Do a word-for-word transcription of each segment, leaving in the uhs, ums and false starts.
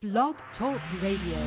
Blog Talk Radio.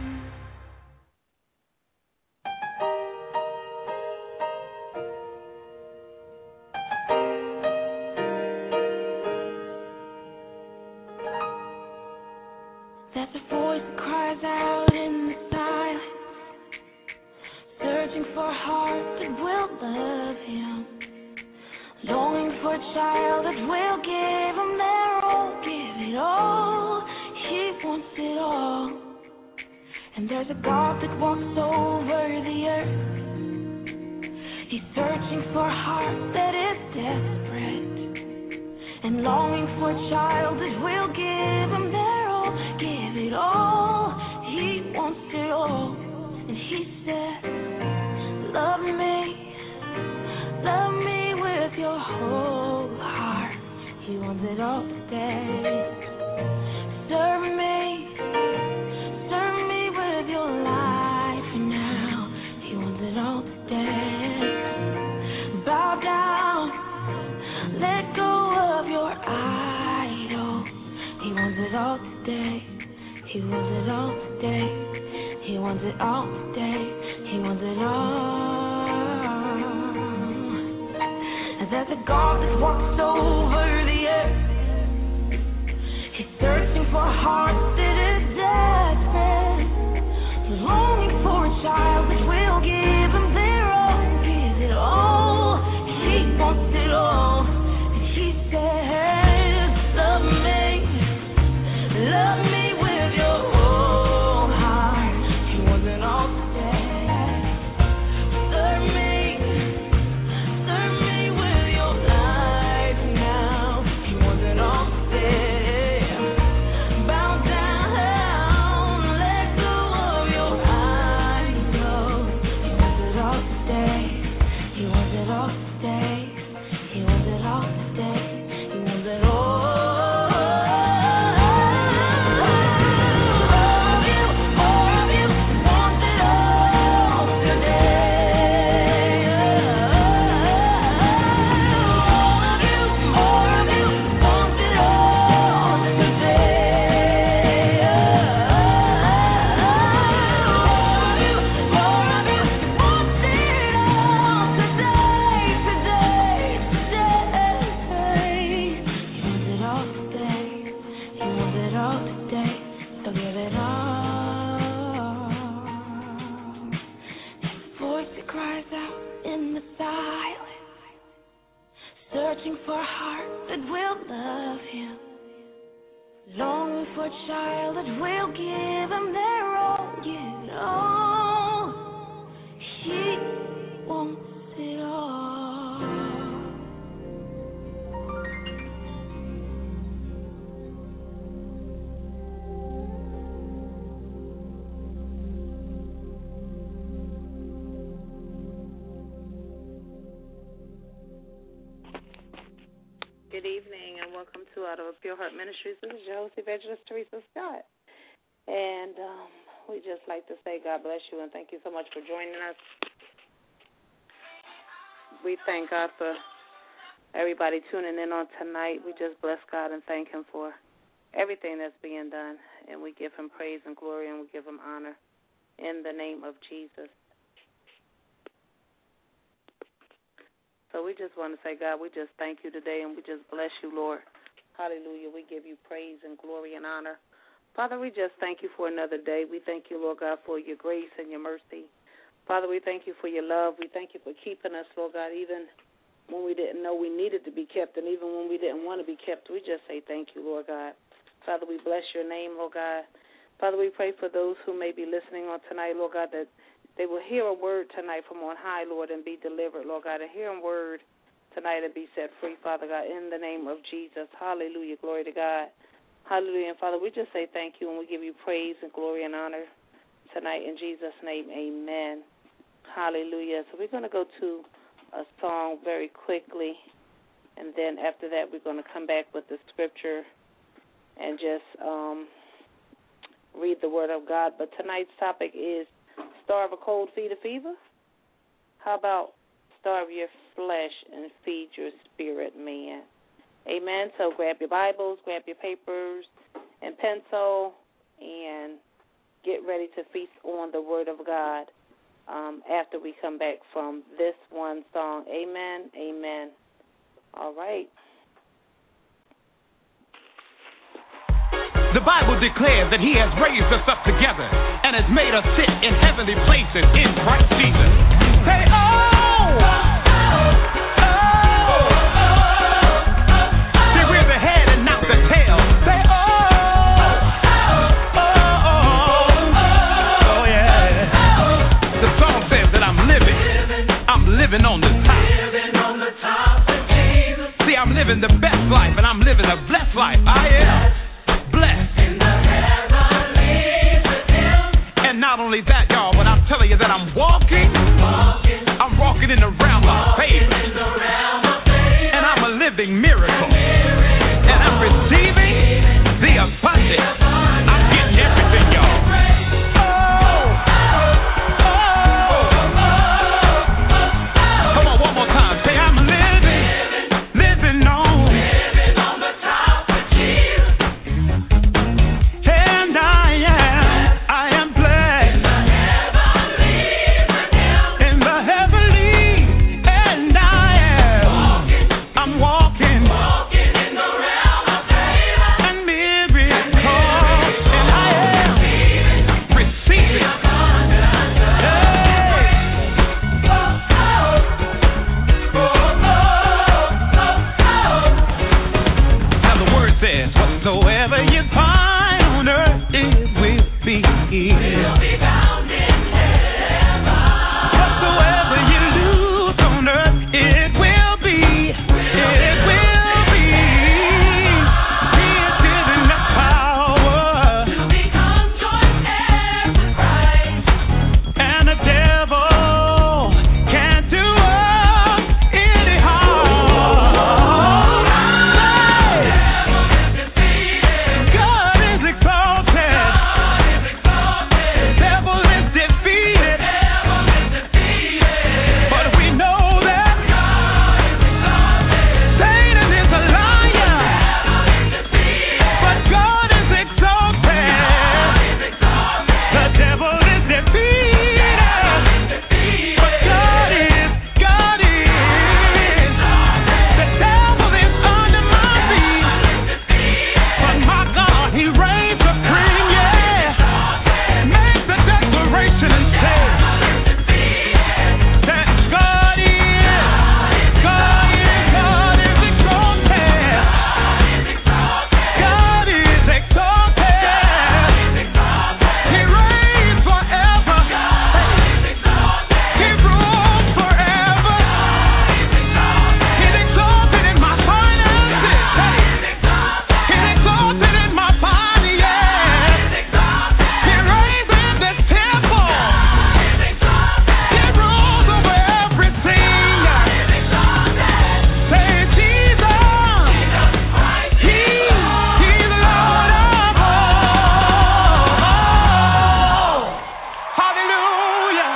Good evening and welcome to Out of a Pure Heart Ministries. This is your host, Evangelist Teresa Scott. And um, we just like to say God bless you and thank you so much for joining us. We thank God for everybody tuning in on tonight. We just bless God and thank Him for everything that's being done. And we give Him praise and glory and we give Him honor in the name of Jesus. So we just want to say, God, we just thank you today, and we just bless you, Lord. Hallelujah. We give you praise and glory and honor. Father, we just thank you for another day. We thank you, Lord God, for your grace and your mercy. Father, we thank you for your love. We thank you for keeping us, Lord God, even when we didn't know we needed to be kept, and even when we didn't want to be kept. We just say thank you, Lord God. Father, we bless your name, Lord God. Father, we pray for those who may be listening on tonight, Lord God, that they will hear a word tonight from on high, Lord, and be delivered, Lord God, and hear a word tonight and be set free, Father God, in the name of Jesus. Hallelujah. Glory to God. Hallelujah. And, Father, we just say thank you, and we give you praise and glory and honor tonight. In Jesus' name, amen. Hallelujah. So we're going to go to a song very quickly, and then after that we're going to come back with the scripture and just um, read the word of God. But tonight's topic is starve a cold, feed a fever? How about starve your flesh and feed your spirit, man? Amen. So grab your Bibles, grab your papers and pencil, and get ready to feast on the Word of God um, after we come back from this one song. Amen, amen. All right. The Bible declares that he has raised us up together and has made us sit in heavenly places in Christ Jesus. Say, oh, oh, oh, oh. See, we're the head and not the tail. Say, oh, oh, oh, oh, yeah. The song says that I'm living, I'm living on the top. See, I'm living the best life, and I'm living a blessed life. I am. And not only that, y'all, but I'm telling you that I'm walking, I'm walking in the realm of favor, and I'm a living miracle, and I'm receiving the abundance. I'm getting everything, y'all. Oh, oh, come on, one more time. Say, I'm living, living on, living on the top of Jesus. And I am, I am blessed in the heavenly, and I am, I'm walking, walking in the realm of favor and miracles, and I am receiving. Now the word says, whatsoever you find on earth, it will be will be found in heaven. Whatsoever you lose on earth, it will be, it will be. He is giving us power to become joint heirs with Christ, and the devil can't do us any harm. God is exalted. Devil is defeated. But we know that Satan is a liar. But God is exalted. The devil is defeated. But God is, God is. The devil is under my feet. But my God, he reigns supreme, yeah. Make the declaration and say that God is, God is, God is exalted. God is exalted. He reigns forever. He rules forever. He's exalted in my finances. He's exalted in my body, yeah. He reigns in this temple. He rules over everything. Say, Jesus, He, He's Lord of all. Hallelujah.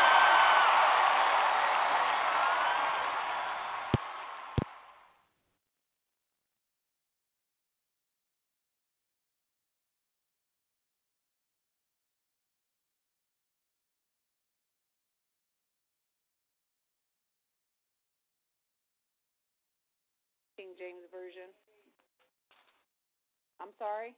King James Version. I'm sorry.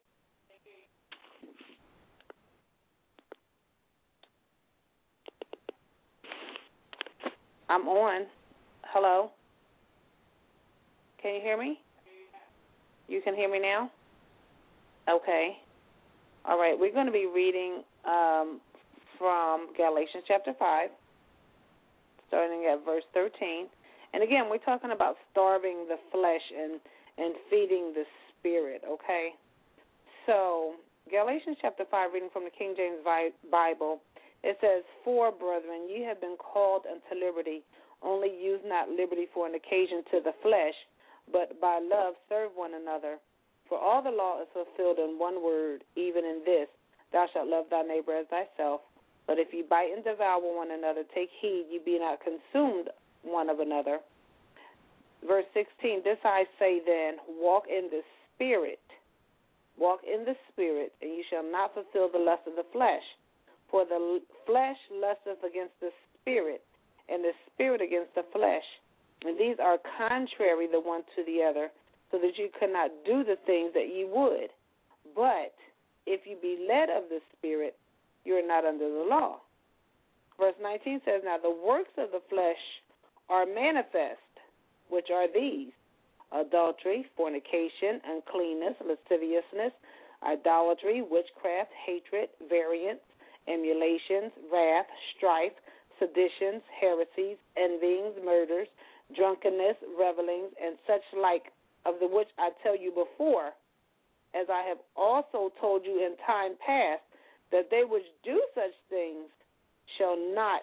I'm on. Hello? Can you hear me? You can hear me now? Okay. All right. We're going to be reading um, from Galatians chapter five, starting at verse thirteen. And again, we're talking about starving the flesh and, and feeding the spirit, okay? So, Galatians chapter five, reading from the King James Bible, it says, "For, brethren, ye have been called unto liberty, only use not liberty for an occasion to the flesh, but by love serve one another. For all the law is fulfilled in one word, even in this, thou shalt love thy neighbor as thyself. But if ye bite and devour one another, take heed ye be not consumed one of another." Verse sixteen, "This I say then, walk in the Spirit, Walk in the Spirit, and you shall not fulfill the lust of the flesh. For the flesh lusteth against the Spirit, and the Spirit against the flesh. And these are contrary the one to the other, so that you cannot do the things that ye would. But if you be led of the Spirit, you are not under the law. Verse nineteen says, Now the works of the flesh are manifest, which are these: adultery, fornication, uncleanness, lasciviousness, idolatry, witchcraft, hatred, variance, emulations, wrath, strife, seditions, heresies, envyings, murders, drunkenness, revelings, and such like, of the which I tell you before, as I have also told you in time past, that they which do such things shall not,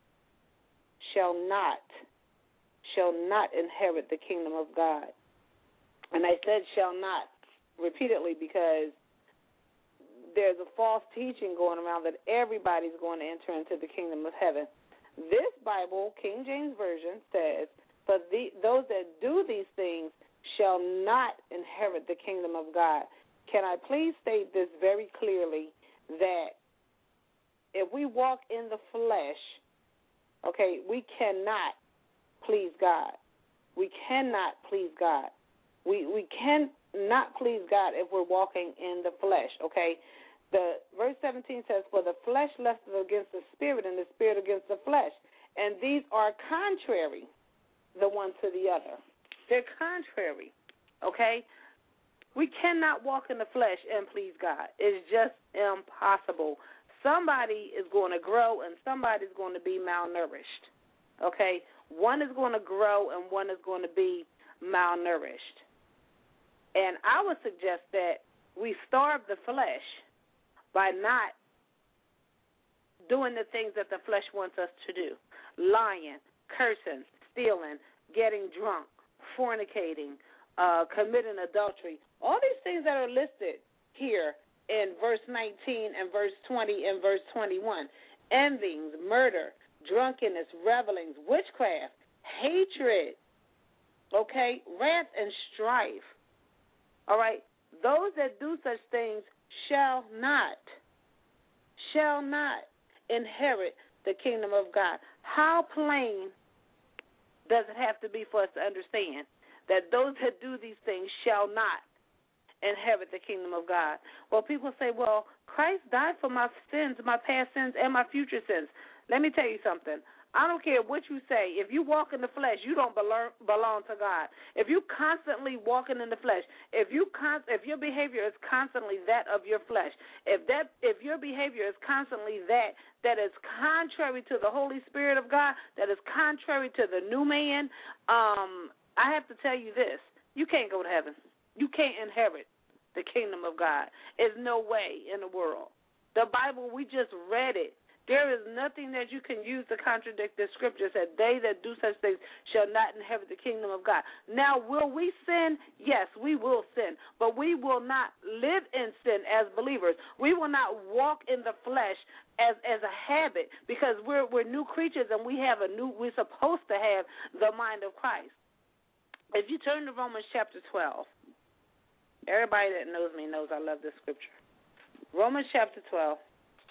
shall not, shall not inherit the kingdom of God. And I said shall not repeatedly because there's a false teaching going around that everybody's going to enter into the kingdom of heaven. This Bible, King James Version, says, but the, those that do these things shall not inherit the kingdom of God. Can I please state this very clearly, that if we walk in the flesh, okay, we cannot please God. We cannot please God. We we cannot please God if we're walking in the flesh, okay? The verse seventeen says, For the flesh lusteth against the Spirit, and the Spirit against the flesh. And these are contrary the one to the other. They're contrary, okay? We cannot walk in the flesh and please God. It's just impossible. Somebody is going to grow and somebody's going to be malnourished, okay? One is going to grow and one is going to be malnourished. And I would suggest that we starve the flesh by not doing the things that the flesh wants us to do: lying, cursing, stealing, getting drunk, fornicating, uh, committing adultery. All these things that are listed here in verse nineteen and verse twenty and verse twenty-one. Envyings, murder, drunkenness, revelings, witchcraft, hatred, okay, wrath and strife. All right, those that do such things shall not, shall not inherit the kingdom of God. How plain does it have to be for us to understand that those that do these things shall not inherit the kingdom of God? Well, people say, well, Christ died for my sins, my past sins, and my future sins. Let me tell you something. I don't care what you say. If you walk in the flesh, you don't belong, belong to God. If you constantly walking in the flesh, if you con- if your behavior is constantly that of your flesh, if that if your behavior is constantly that that is contrary to the Holy Spirit of God, that is contrary to the new man, um, I have to tell you this: you can't go to heaven. You can't inherit the kingdom of God. There's no way in the world. The Bible, we just read it. There is nothing that you can use to contradict the scriptures that they that do such things shall not inherit the kingdom of God. Now, will we sin? Yes, we will sin, but we will not live in sin as believers. We will not walk in the flesh as as a habit, because we're we're new creatures and we have a new. We're supposed to have the mind of Christ. If you turn to Romans chapter twelve, everybody that knows me knows I love this scripture. Romans chapter twelve.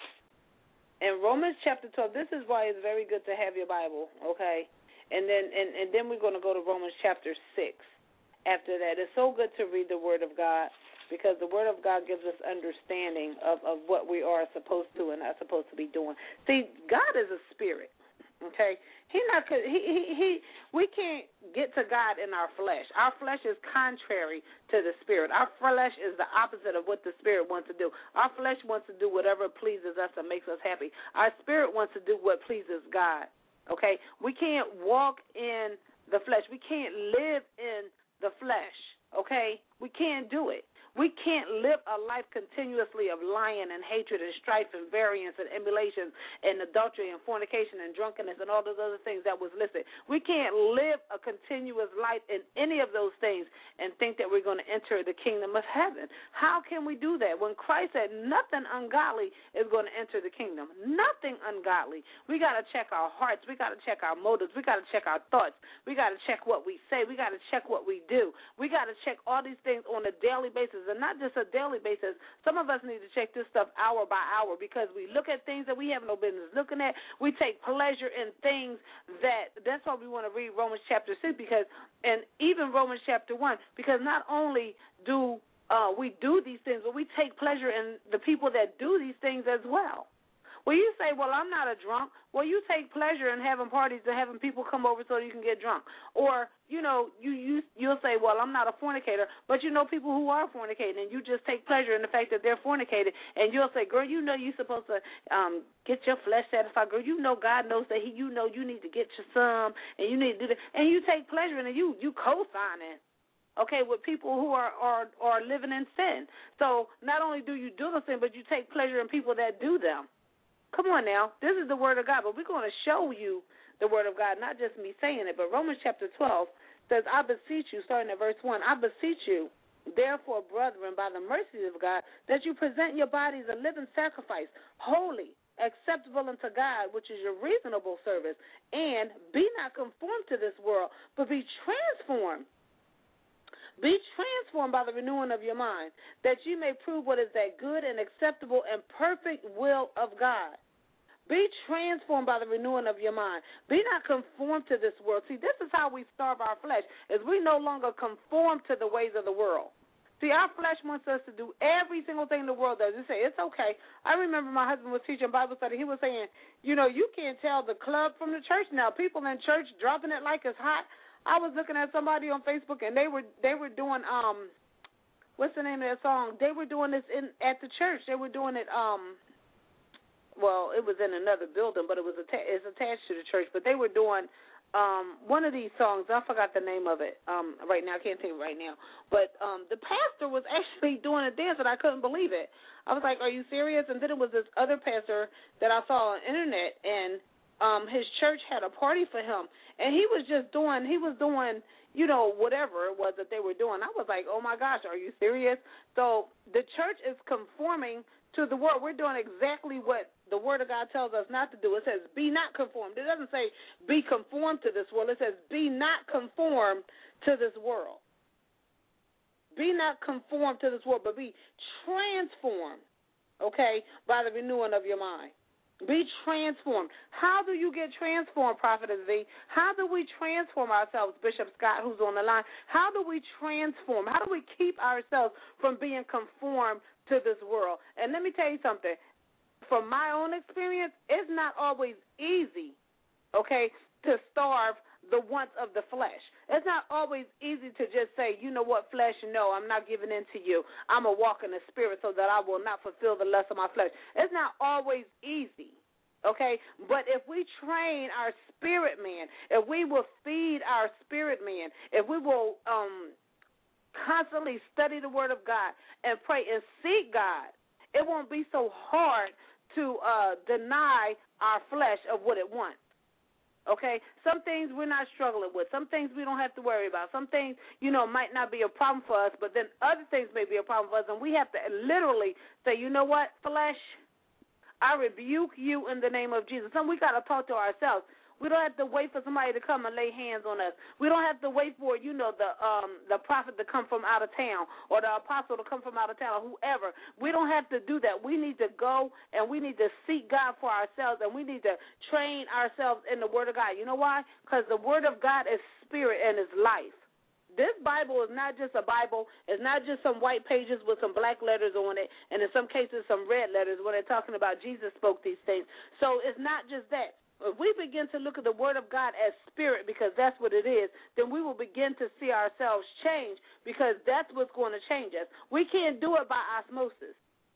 In Romans chapter twelve, this is why it's very good to have your Bible, okay? And then and, and then we're going to go to Romans chapter six. After that, it's so good to read the Word of God, because the Word of God gives us understanding of, of what we are supposed to and not supposed to be doing. See, God is a spirit, okay? He not he he, he we can't get to God in our flesh. Our flesh is contrary to the spirit. Our flesh is the opposite of what the spirit wants to do. Our flesh wants to do whatever pleases us and makes us happy. Our spirit wants to do what pleases God. Okay? We can't walk in the flesh. We can't live in the flesh. Okay? We can't do it. We can't live a life continuously of lying and hatred and strife and variance and emulations and adultery and fornication and drunkenness and all those other things that was listed. We can't live a continuous life in any of those things and think that we're going to enter the kingdom of heaven. How can we do that when Christ said nothing ungodly is going to enter the kingdom? Nothing ungodly. We got to check our hearts. We got to check our motives. We got to check our thoughts. We got to check what we say. We got to check what we do. We got to check all these things on a daily basis and not just a daily basis. Some of us need to check this stuff hour by hour because we look at things that we have no business looking at. We take pleasure in things that, that's why we want to read Romans chapter six, because, and even Romans chapter one, because not only do uh, we do these things, but we take pleasure in the people that do these things as well. Well, you say, well, I'm not a drunk. Well, you take pleasure in having parties and having people come over so you can get drunk. Or, you know, you, you, you'll say, well, I'm not a fornicator, but you know people who are fornicating, and you just take pleasure in the fact that they're fornicating. And you'll say, girl, you know you're supposed to um, get your flesh satisfied. Girl, you know God knows that he, you know you need to get you some, and you need to do that. And you take pleasure in it. You, you co-signing. Okay, with people who are, are, are living in sin. So not only do you do the sin, but you take pleasure in people that do them. Come on now. This is the word of God, but we're going to show you the word of God, not just me saying it. But Romans chapter twelve says, I beseech you, starting at verse one, I beseech you, therefore, brethren, by the mercies of God, that you present your bodies a living sacrifice, holy, acceptable unto God, which is your reasonable service, and be not conformed to this world, but be transformed. Be transformed by the renewing of your mind, that you may prove what is that good and acceptable and perfect will of God. Be transformed by the renewing of your mind. Be not conformed to this world. See, this is how we starve our flesh, is we no longer conform to the ways of the world. See, our flesh wants us to do every single thing the world does. You say, it's okay. I remember my husband was teaching Bible study. He was saying, you know, you can't tell the club from the church now. People in church dropping it like it's hot. I was looking at somebody on Facebook, and they were they were doing um, what's the name of that song? They were doing this in at the church. They were doing it um, well, it was in another building, but it was atta- it's attached to the church. But they were doing um one of these songs. I forgot the name of it um right now. I can't think right now. But um, the pastor was actually doing a dance, and I couldn't believe it. I was like, "Are you serious?" And then it was this other pastor that I saw on the internet, and Um, his church had a party for him, and he was just doing, he was doing, you know, whatever it was that they were doing. I was like, oh, my gosh, are you serious? So the church is conforming to the world. We're doing exactly what the Word of God tells us not to do. It says, be not conformed. It doesn't say be conformed to this world. It says be not conformed to this world. Be not conformed to this world, but be transformed, okay, by the renewing of your mind. Be transformed. How do you get transformed, Prophetess V? How do we transform ourselves, Bishop Scott, who's on the line? How do we transform? How do we keep ourselves from being conformed to this world? And let me tell you something. From my own experience, it's not always easy, okay, to starve the wants of the flesh. It's not always easy to just say, you know what, flesh, no, I'm not giving in to you. I'm going to walk in the spirit so that I will not fulfill the lust of my flesh. It's not always easy, okay? But if we train our spirit man, if we will feed our spirit man, if we will um, constantly study the word of God and pray and seek God, it won't be so hard to uh, deny our flesh of what it wants. Okay, some things we're not struggling with. Some things we don't have to worry about. Some things, you know, might not be a problem for us, but then other things may be a problem for us, and we have to literally say, you know what, flesh, I rebuke you in the name of Jesus. And we got to talk to ourselves. We don't have to wait for somebody to come and lay hands on us. We don't have to wait for, you know, the um, the prophet to come from out of town or the apostle to come from out of town or whoever. We don't have to do that. We need to go and we need to seek God for ourselves, and we need to train ourselves in the Word of God. You know why? Because the Word of God is spirit and is life. This Bible is not just a Bible. It's not just some white pages with some black letters on it, and in some cases some red letters when they're talking about Jesus spoke these things. So it's not just that. If we begin to look at the Word of God as spirit, because that's what it is, then we will begin to see ourselves change, because that's what's going to change us. We can't do it by osmosis,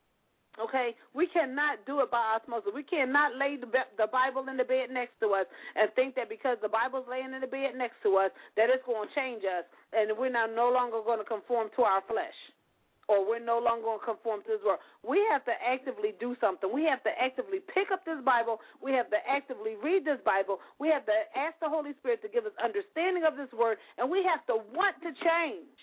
okay? We cannot do it by osmosis. We cannot lay the, the Bible in the bed next to us and think that because the Bible's laying in the bed next to us that it's going to change us and we're now no longer going to conform to our flesh, or we're no longer going to conform to this world. We have to actively do something. We have to actively pick up this Bible. We have to actively read this Bible. We have to ask the Holy Spirit to give us understanding of this word, and we have to want to change.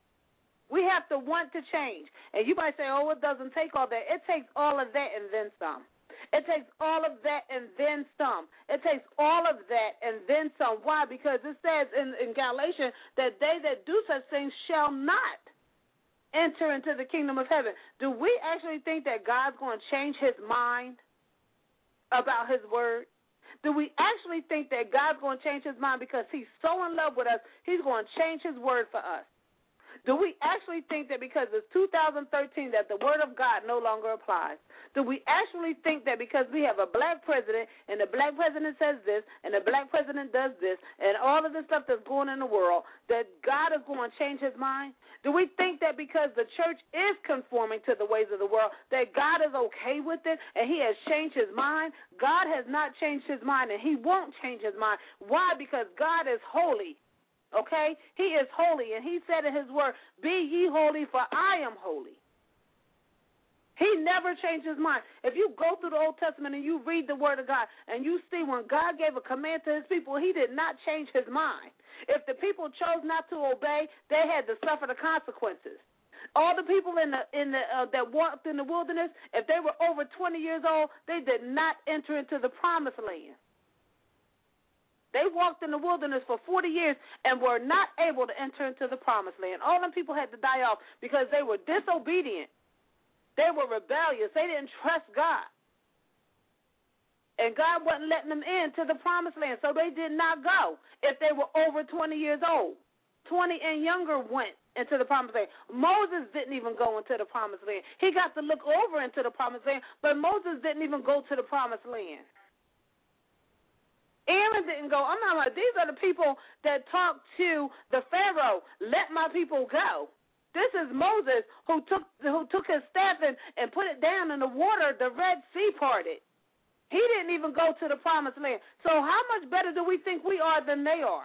We have to want to change. And you might say, oh, it doesn't take all that. It takes all of that and then some. It takes all of that and then some. It takes all of that and then some. Why? Because it says in, in Galatians that they that do such things shall not enter into the kingdom of heaven. Do we actually think that God's going to change his mind about his word? Do we actually think that God's going to change his mind because he's so in love with us, he's going to change his word for us? Do we actually think that because it's two thousand thirteen that the word of God no longer applies? Do we actually think that because we have a black president and the black president says this and the black president does this and all of the stuff that's going in the world that God is going to change his mind? Do we think that because the church is conforming to the ways of the world that God is okay with it and he has changed his mind? God has not changed his mind and he won't change his mind. Why? Because God is holy. Okay? He is holy, and he said in his word, be ye holy, for I am holy. He never changed his mind. If you go through the Old Testament and you read the word of God, and you see when God gave a command to his people, he did not change his mind. If the people chose not to obey, they had to suffer the consequences. All the people in the in the uh, that walked in the wilderness, if they were over twenty years old, they did not enter into the promised land. They walked in the wilderness for forty years and were not able to enter into the promised land. All them people had to die off because they were disobedient. They were rebellious. They didn't trust God. And God wasn't letting them into the promised land, so they did not go if they were over twenty years old. twenty and younger went into the promised land. Moses didn't even go into the promised land. He got to look over into the promised land, but Moses didn't even go to the promised land. Aaron didn't go. I'm not like, these are the people that talked to the Pharaoh, let my people go. This is Moses who took who took his staff and, and put it down in the water, the Red Sea parted. He didn't even go to the promised land. So how much better do we think we are than they are?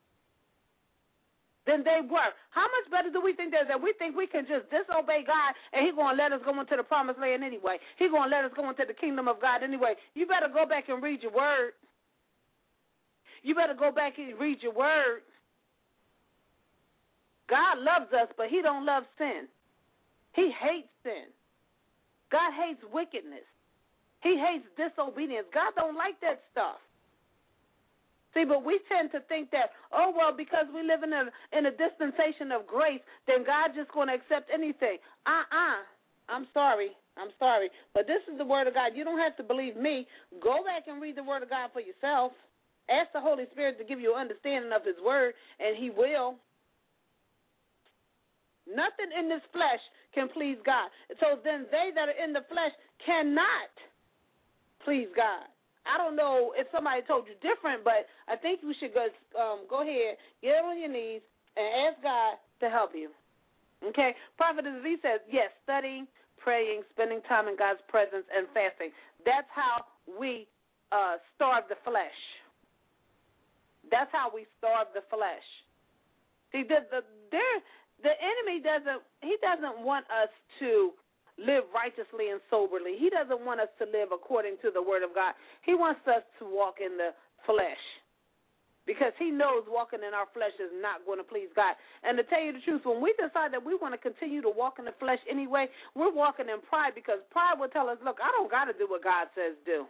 Than they were. How much better do we think that, that we think we can just disobey God and he's going to let us go into the promised land anyway? He's going to let us go into the kingdom of God anyway. You better go back and read your word. You better go back and read your word. God loves us, but he don't love sin. He hates sin. God hates wickedness. He hates disobedience. God don't like that stuff. See, but we tend to think that, oh, well, because we live in a, in a dispensation of grace, then God's just going to accept anything. Uh-uh. I'm sorry. I'm sorry. But this is the word of God. You don't have to believe me. Go back and read the word of God for yourself. Ask the Holy Spirit to give you an understanding of his word, and he will. Nothing in this flesh can please God. So then they that are in the flesh cannot please God. I don't know if somebody told you different, but I think you should go, um, go ahead, get on your knees, and ask God to help you. Okay? Prophet Z says, yes, studying, praying, spending time in God's presence, and fasting. That's how we uh, starve the flesh. That's how we starve the flesh. See, the the there, the enemy doesn't he doesn't want us to live righteously and soberly. He doesn't want us to live according to the word of God. He wants us to walk in the flesh because he knows walking in our flesh is not going to please God. And to tell you the truth, when we decide that we want to continue to walk in the flesh anyway, we're walking in pride because pride will tell us, look, I don't got to do what God says do.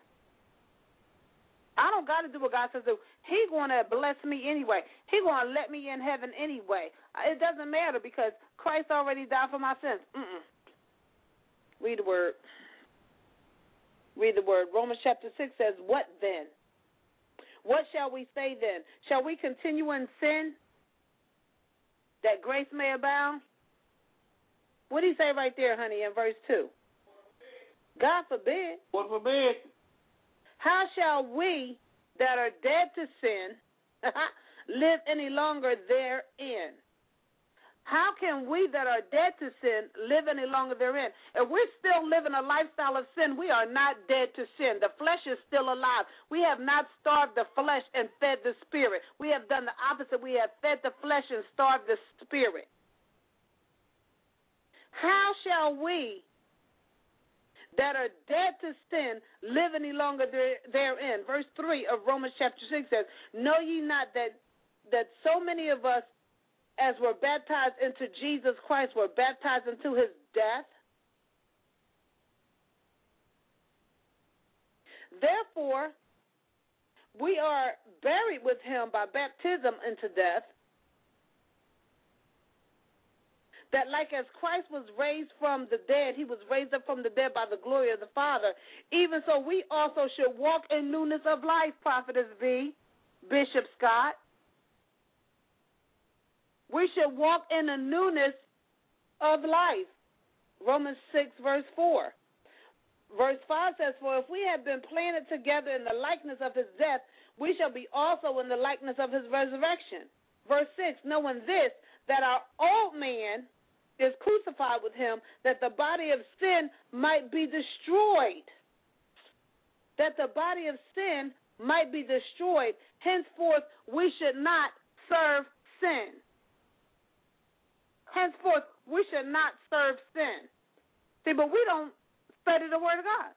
I don't got to do what God says do. He's going to bless me anyway. He's going to let me in heaven anyway. It doesn't matter because Christ already died for my sins. Mm-mm. Read the word. Read the word. Romans chapter six says, what then? What shall we say then? Shall we continue in sin that grace may abound? What do you say right there, honey, in verse two? God forbid. What forbid? How shall we that are dead to sin live any longer therein? How can we that are dead to sin live any longer therein? If we're still living a lifestyle of sin, we are not dead to sin. The flesh is still alive. We have not starved the flesh and fed the spirit. We have done the opposite. We have fed the flesh and starved the spirit. How shall we that are dead to sin live any longer there, therein? Verse three of Romans chapter six says, know ye not that that so many of us as were baptized into Jesus Christ were baptized into his death? Therefore, we are buried with him by baptism into death, that like as Christ was raised from the dead, he was raised up from the dead by the glory of the Father, even so we also should walk in newness of life, Prophetess V, Bishop Scott. We should walk in a newness of life. Romans six, verse four. Verse five says, for if we have been planted together in the likeness of his death, we shall be also in the likeness of his resurrection. Verse six, knowing this, that our old man is crucified with him, that the body of sin might be destroyed. That the body of sin might be destroyed. Henceforth, we should not serve sin. Henceforth, we should not serve sin. See, but we don't study the Word of God.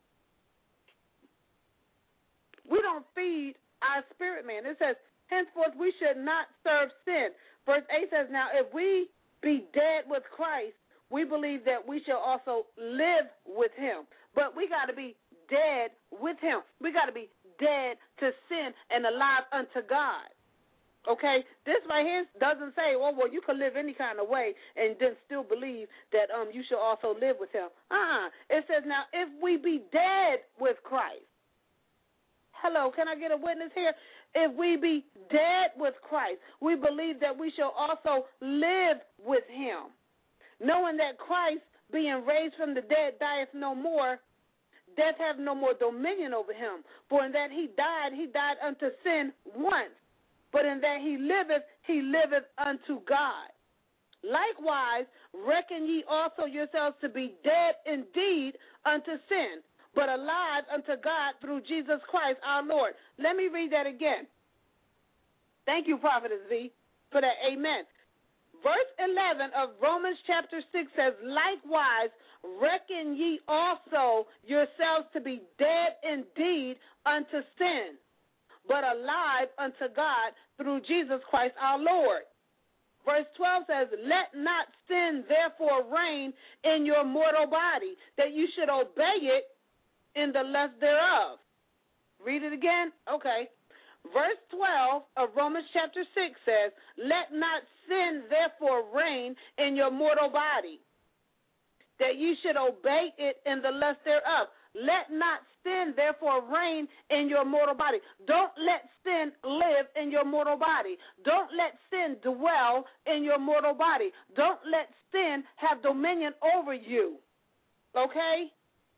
We don't feed our spirit man. It says, henceforth we should not serve sin. Verse eight says, now if we be dead with Christ, we believe that we shall also live with him. But we got to be dead with him. We got to be dead to sin and alive unto God. Okay, this right here doesn't say, oh, well, you can live any kind of way and then still believe that um you should also live with him. Uh-uh. It says, now, if we be dead with Christ. Hello, can I get a witness here? If we be dead with Christ, we believe that we shall also live with him. Knowing that Christ, being raised from the dead, dieth no more, death hath no more dominion over him. For in that he died, he died unto sin once. But in that he liveth, he liveth unto God. Likewise, reckon ye also yourselves to be dead indeed unto sin, but alive unto God through Jesus Christ our Lord. Let me read that again. Thank you, Prophetess V, for that amen. Verse eleven of Romans chapter six says, likewise, reckon ye also yourselves to be dead indeed unto sin, but alive unto God through Jesus Christ our Lord. Verse twelve says, let not sin therefore reign in your mortal body, that you should obey it in the lust thereof. Read it again? Okay. Verse twelve of Romans chapter six says, let not sin therefore reign in your mortal body, that you should obey it in the lust thereof. Let not sin therefore reign in your mortal body. Don't let sin live in your mortal body. Don't let sin dwell in your mortal body. Don't let sin have dominion over you. Okay?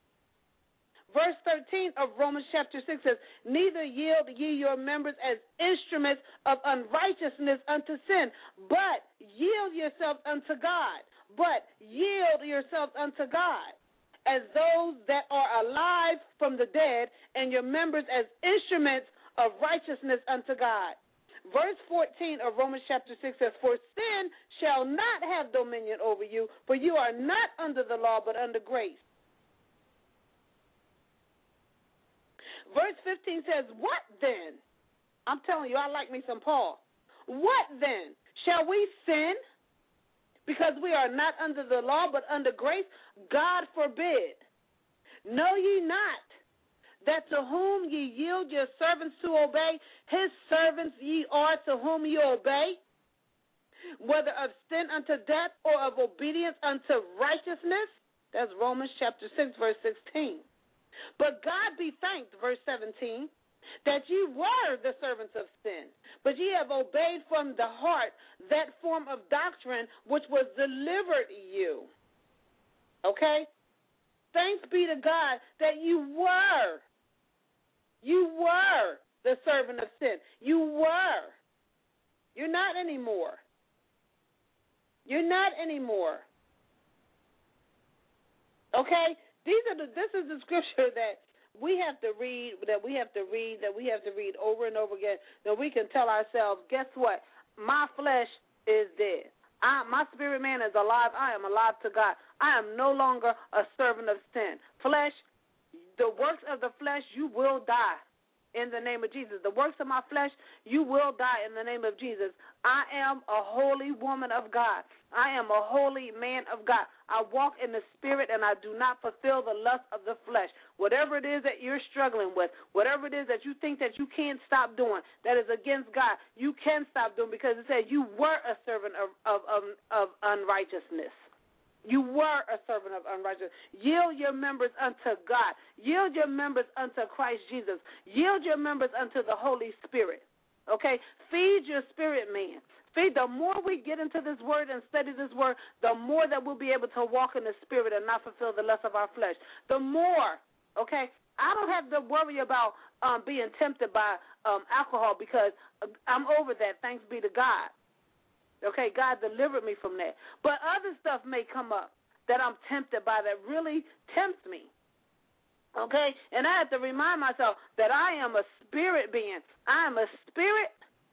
Verse thirteen of Romans chapter six says, neither yield ye your members as instruments of unrighteousness unto sin, but yield yourselves unto God. But yield yourselves unto God, as those that are alive from the dead, and your members as instruments of righteousness unto God. Verse fourteen of Romans chapter six says, for sin shall not have dominion over you, for you are not under the law, but under grace. Verse fifteen says, what then? I'm telling you, I like me some Paul. What then? Shall we sin because we are not under the law, but under grace? God forbid. Know ye not that to whom ye yield your servants to obey, his servants ye are to whom ye obey, whether of sin unto death or of obedience unto righteousness? That's Romans chapter six, verse sixteen. But God be thanked, verse seventeen, that ye were the servants of sin, but ye have obeyed from the heart that form of doctrine which was delivered you. Okay? Thanks be to God that you were, you were the servant of sin. You were. You're not anymore. You're not anymore. Okay? These are the, this is the scripture that we have to read, that we have to read, that we have to read over and over again, that we can tell ourselves, guess what? My flesh is dead. I, my spirit man is alive. I am alive to God. I am no longer a servant of sin. Flesh, the works of the flesh, you will die in the name of Jesus. The works of my flesh, you will die in the name of Jesus. I am a holy woman of God. I am a holy man of God. I walk in the Spirit, and I do not fulfill the lust of the flesh. Whatever it is that you're struggling with, whatever it is that you think that you can't stop doing, that is against God, you can stop doing, because it says you were a servant of, of, of, of unrighteousness. You were a servant of unrighteousness. Yield your members unto God. Yield your members unto Christ Jesus. Yield your members unto the Holy Spirit. Okay? Feed your spirit, man. Feed. The more we get into this word and study this word, the more that we'll be able to walk in the Spirit and not fulfill the lust of our flesh. The more, okay? I don't have to worry about um, being tempted by um, alcohol, because I'm over that, thanks be to God. Okay, God delivered me from that. But other stuff may come up that I'm tempted by that really tempts me. Okay? And I have to remind myself that I am a spirit being. I am a spirit.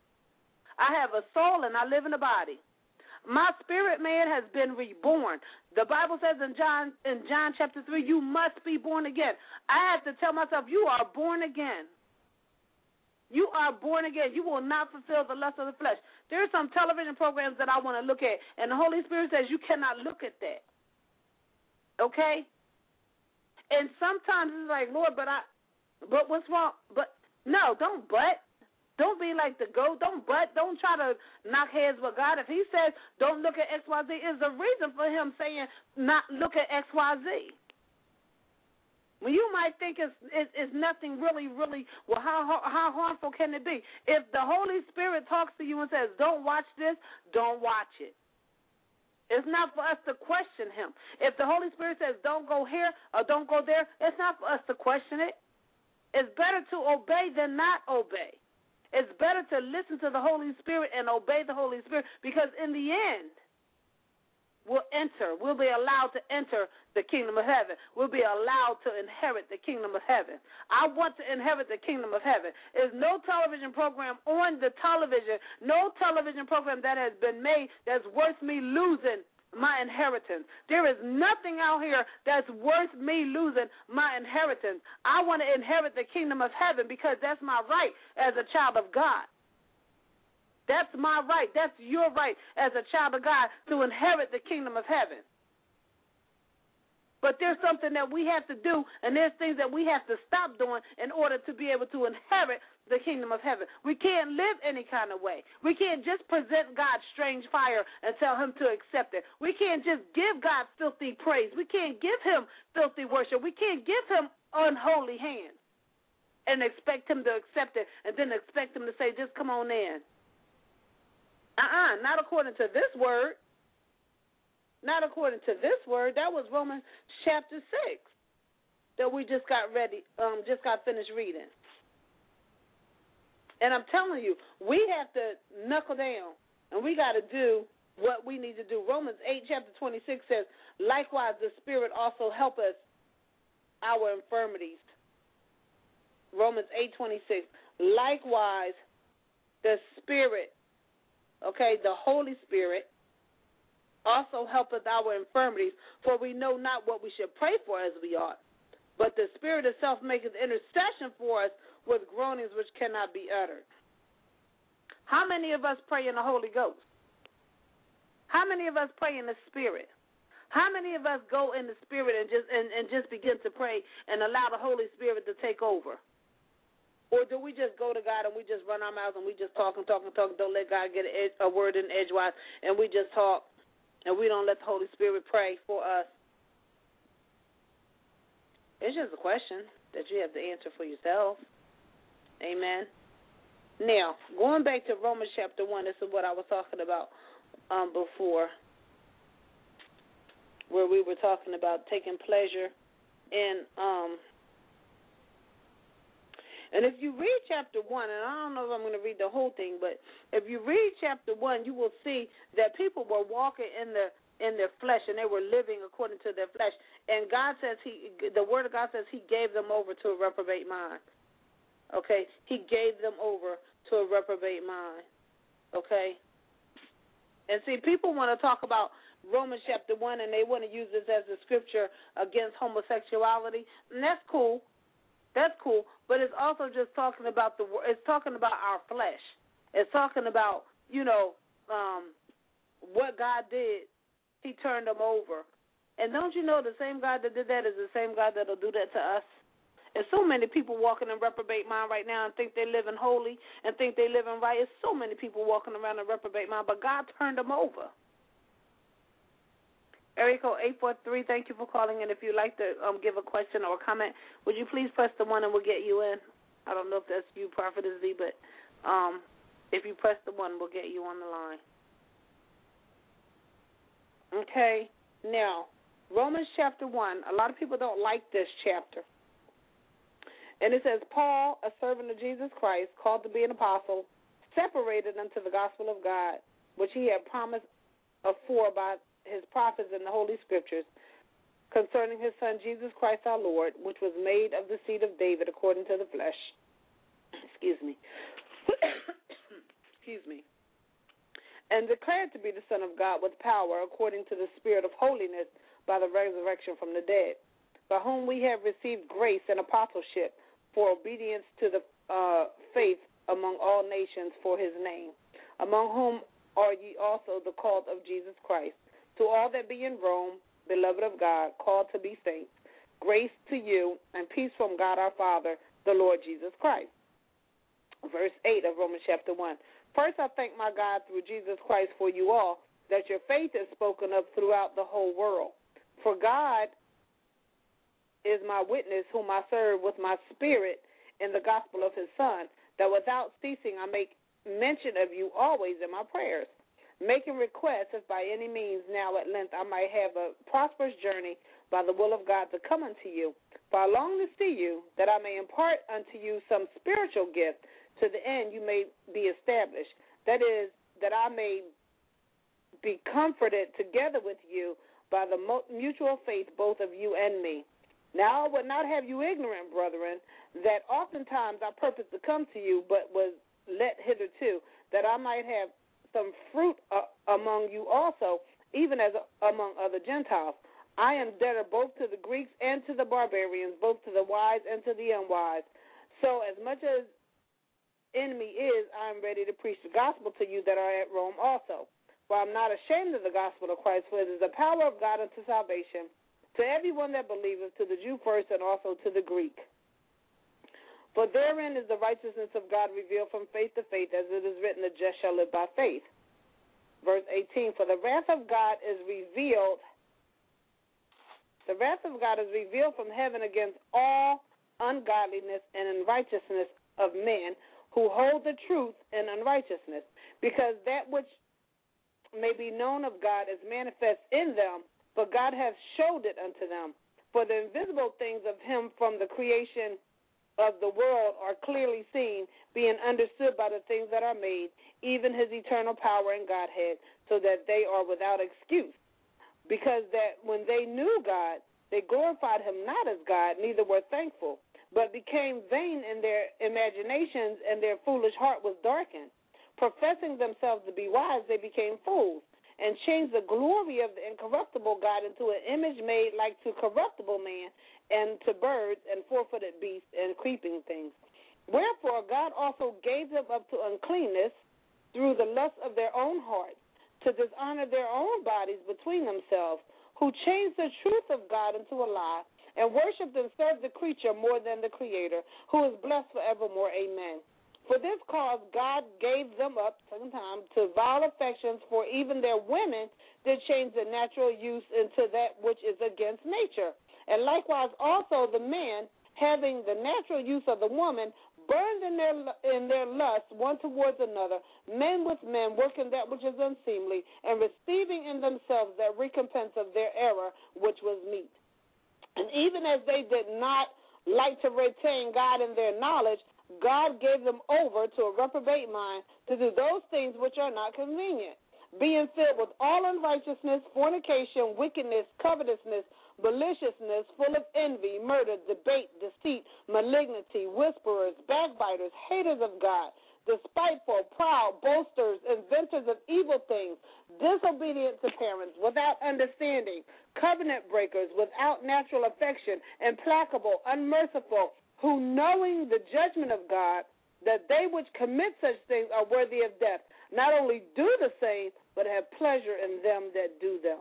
I have a soul, and I live in a body. My spirit man has been reborn. The Bible says in John in John chapter three, you must be born again. I have to tell myself, you are born again. You are born again. You will not fulfill the lust of the flesh. There are some television programs that I want to look at, and the Holy Spirit says you cannot look at that. Okay? And sometimes it's like, Lord, but I, but what's wrong? But no, don't but. Don't be like the goat. Don't but. Don't try to knock heads with God. If he says don't look at X Y Z, is a reason for him saying not look at X Y Z. Well, you might think it's, it's, it's nothing really, really, well, how how harmful can it be? If the Holy Spirit talks to you and says, don't watch this, don't watch it. It's not for us to question him. If the Holy Spirit says, don't go here or don't go there, it's not for us to question it. It's better to obey than not obey. It's better to listen to the Holy Spirit and obey the Holy Spirit, because in the end, we'll enter. We'll be allowed to enter the kingdom of heaven. We'll be allowed to inherit the kingdom of heaven. I want to inherit the kingdom of heaven. There's no television program on the television, no television program that has been made that's worth me losing my inheritance. There is nothing out here that's worth me losing my inheritance. I want to inherit the kingdom of heaven, because that's my right as a child of God. That's my right. That's your right as a child of God to inherit the kingdom of heaven. But there's something that we have to do, and there's things that we have to stop doing in order to be able to inherit the kingdom of heaven. We can't live any kind of way. We can't just present God strange fire and tell him to accept it. We can't just give God filthy praise. We can't give him filthy worship. We can't give him unholy hands and expect him to accept it, and then expect him to say, just come on in. Uh-uh, not according to this word. Not according to this word. That was Romans chapter six that we just got ready, um, just got finished reading. And I'm telling you, we have to knuckle down, and we got to do what we need to do. Romans eight, chapter twenty-six says, likewise the Spirit also help us our infirmities. Romans eight, twenty-six, likewise the Spirit, okay, the Holy Spirit, also helpeth our infirmities, for we know not what we should pray for as we ought. But the Spirit itself maketh intercession for us with groanings which cannot be uttered. How many of us pray in the Holy Ghost? How many of us pray in the Spirit? How many of us go in the Spirit and just and, and just begin to pray and allow the Holy Spirit to take over? Or do we just go to God and we just run our mouths and we just talk and talk and talk, don't let God get a, edge, a word in edgewise, and we just talk and we don't let the Holy Spirit pray for us? It's just a question that you have to answer for yourself. Amen. Now, going back to Romans chapter one, this is what I was talking about um, before, where we were talking about taking pleasure in, um, and if you read chapter one, and I don't know if I'm going to read the whole thing, but if you read chapter one, you will see that people were walking in the in their flesh, and they were living according to their flesh. And God says he, the Word of God says he gave them over to a reprobate mind. Okay? He gave them over to a reprobate mind. Okay? And see, people want to talk about Romans chapter one, and they want to use this as a scripture against homosexuality, and that's cool. That's cool. But it's also just talking about the. It's talking about our flesh. It's talking about, you know, um, what God did. He turned them over. And don't you know the same God that did that is the same God that will do that to us? There's so many people walking in reprobate mind right now and think they're living holy and think they're living right. There's so many people walking around in reprobate mind, but God turned them over. Area code eight four three, thank you for calling in. If you'd like to um, give a question or a comment, would you please press the one and we'll get you in? I don't know if that's you, Prophetess Z, but um, if you press the one, we'll get you on the line. Okay, now, Romans chapter one. A lot of people don't like this chapter. And it says, Paul, a servant of Jesus Christ, called to be an apostle, separated unto the gospel of God, which he had promised afore by his prophets in the Holy Scriptures, concerning his Son Jesus Christ our Lord, which was made of the seed of David according to the flesh. Excuse me. Excuse me. And declared to be the Son of God with power according to the Spirit of holiness by the resurrection from the dead, by whom we have received grace and apostleship for obedience to the uh, faith among all nations for his name, among whom are ye also the called of Jesus Christ. To all that be in Rome, beloved of God, called to be saints, grace to you and peace from God our Father, the Lord Jesus Christ. Verse eight of Romans chapter one. First, I thank my God through Jesus Christ for you all, that your faith is spoken of throughout the whole world. For God is my witness, whom I serve with my spirit in the gospel of his Son, that without ceasing I make mention of you always in my prayers, making requests if by any means now at length I might have a prosperous journey by the will of God to come unto you. For I long to see you, that I may impart unto you some spiritual gift, to the end you may be established. That is, that I may be comforted together with you by the mutual faith both of you and me. Now I would not have you ignorant, brethren, that oftentimes I purposed to come to you, but was let hitherto, that I might have some fruit uh, among you also, even as uh, among other Gentiles. I am debtor both to the Greeks and to the barbarians, both to the wise and to the unwise. So as much as in me is, I am ready to preach the gospel to you that are at Rome also. For I am not ashamed of the gospel of Christ, for it is the power of God unto salvation, to everyone that believeth, to the Jew first and also to the Greek. For therein is the righteousness of God revealed from faith to faith, as it is written, the just shall live by faith. Verse eighteen, for the wrath of God is revealed, the wrath of God is revealed from heaven against all ungodliness and unrighteousness of men, who hold the truth in unrighteousness, because that which may be known of God is manifest in them, but God hath showed it unto them. For the invisible things of him from the creation of the world are clearly seen, being understood by the things that are made, even his eternal power and Godhead, so that they are without excuse. Because that when they knew God, they glorified him not as God, neither were thankful, but became vain in their imaginations, and their foolish heart was darkened. Professing themselves to be wise, they became fools, and changed the glory of the incorruptible God into an image made like to corruptible man, and to birds, and four-footed beasts, and creeping things. Wherefore God also gave them up to uncleanness through the lust of their own hearts, to dishonor their own bodies between themselves, who changed the truth of God into a lie, and worshipped and served the creature more than the Creator, who is blessed forevermore. Amen. For this cause God gave them up sometime to vile affections, for even their women did change the natural use into that which is against nature. And likewise also the men, having the natural use of the woman, burned in their in their lust one towards another, men with men, working that which is unseemly, and receiving in themselves that recompense of their error which was meet. And even as they did not like to retain God in their knowledge, God gave them over to a reprobate mind to do those things which are not convenient, being filled with all unrighteousness, fornication, wickedness, covetousness, maliciousness, full of envy, murder, debate, deceit, malignity, whisperers, backbiters, haters of God, despiteful, proud, boasters, inventors of evil things, disobedient to parents, without understanding, covenant breakers, without natural affection, implacable, unmerciful, who, knowing the judgment of God, that they which commit such things are worthy of death, not only do the same, but have pleasure in them that do them.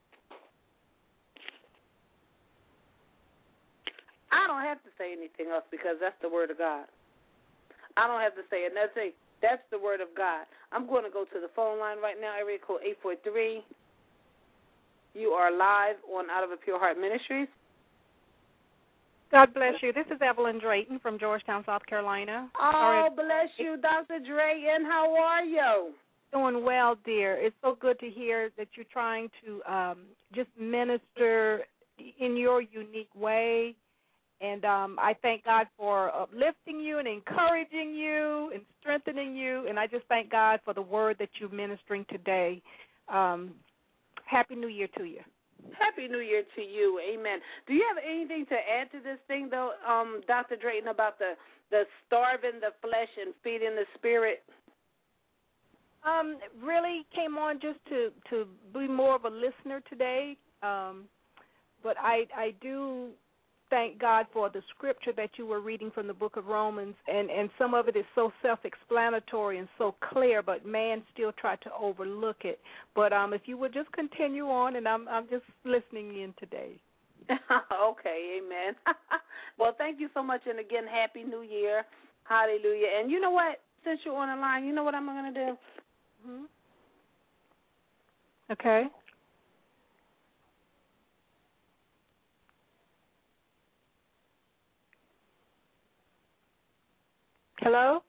I don't have to say anything else because that's the word of God. I don't have to say another thing. That's the word of God. I'm going to go to the phone line right now, area code eight four three. You are live on Out of a Pure Heart Ministries. God bless you. This is Evelyn Drayton from Georgetown, South Carolina. Oh, bless you, Doctor Drayton. How are you? Doing well, dear. It's so good to hear that you're trying to um, just minister in your unique way. And um, I thank God for uplifting you and encouraging you and strengthening you. And I just thank God for the word that you're ministering today. Um, Happy New Year to you. Happy New Year to you. Amen. Do you have anything to add to this thing, though, um, Doctor Drayton, about the, the starving the flesh and feeding the spirit? Um, really came on just to, to be more of a listener today. Um, but I, I do thank God for the scripture that you were reading from the book of Romans, and, and some of it is so self-explanatory and so clear, but man still tried to overlook it. But um, if you would just continue on, and I'm I'm just listening in today. Okay, amen. Well, thank you so much, and again, Happy New Year. Hallelujah. And you know what? Since you're on the line, you know what I'm going to do? Mm-hmm. Okay. Hello?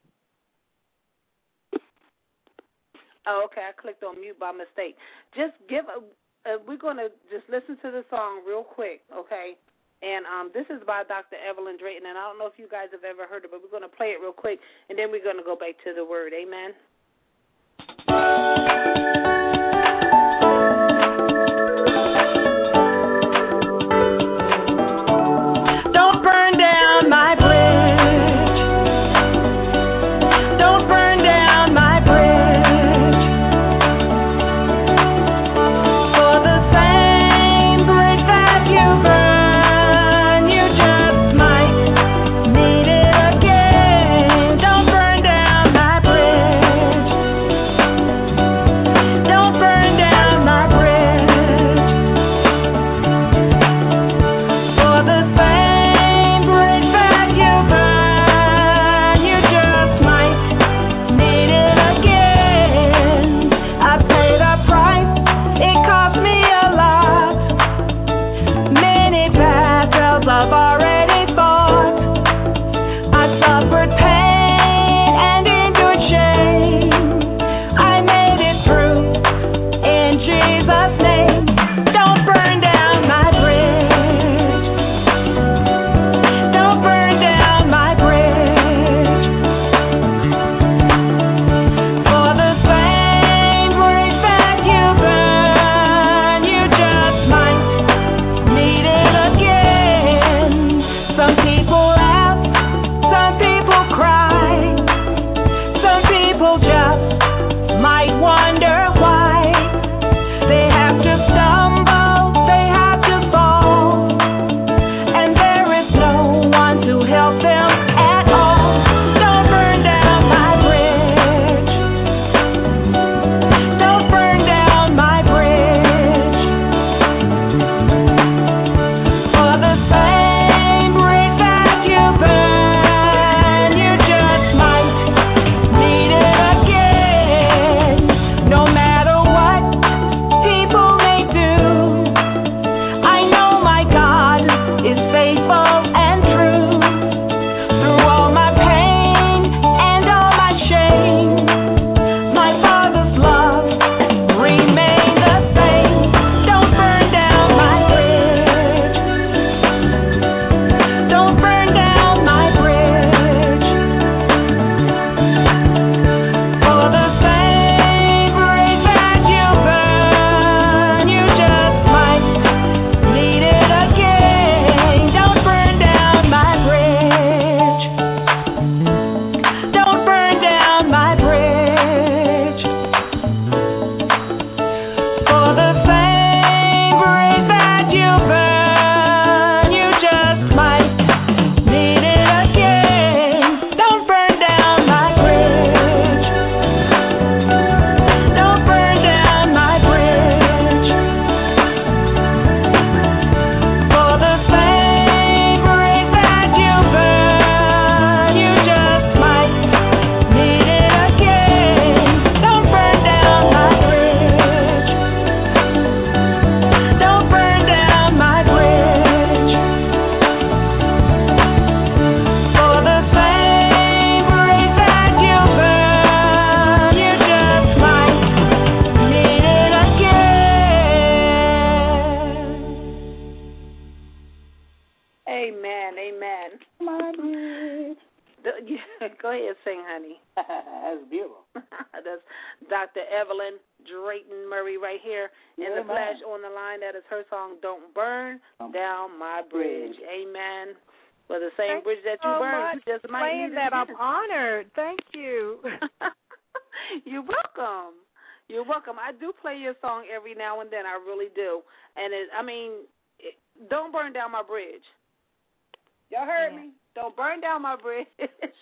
Oh, okay. I clicked on mute by mistake. Just give a, uh, we're going to just listen to the song real quick, okay? And um, this is by Doctor Evelyn Drayton, and I don't know if you guys have ever heard it, but we're going to play it real quick, and then we're going to go back to the word. Amen? Don't burn down my bridge. Don't burn down my bridge. For the same bridge that you burn, you just might need it again. Don't burn down my bridge. Don't burn down my bridge. For the same bridge that you burn, you just might need it again. I paid a price, it cost me a lot. Many battles I've already fought. I suffered pain and endured shame. I made it through in Jesus' name. Don't burn down my bridge. Don't burn down my bridge. For the same bridge that you burn, you just might need it again. Some people laugh, some people cry, some people just might wonder why. They have to stumble, they have to fall, and there is no one to help them at all. Don't burn down my bridge. Don't burn down my bridge. For the same bridge that you Amen. My bridge. Go ahead, sing, honey. That's beautiful. That's Doctor Evelyn Drayton Murray right here in yeah, the flash on the line. That is her song, Don't Burn um, Down My Bridge. bridge. Amen. Well, the same Thank bridge that you so burned, much you just might playing need that. it I'm honored. Thank you. You're welcome. You're welcome. I do play your song every now and then. I really do. And, it, I mean, it, Don't Burn Down My Bridge. Y'all heard yeah. me? Don't burn down my bridge.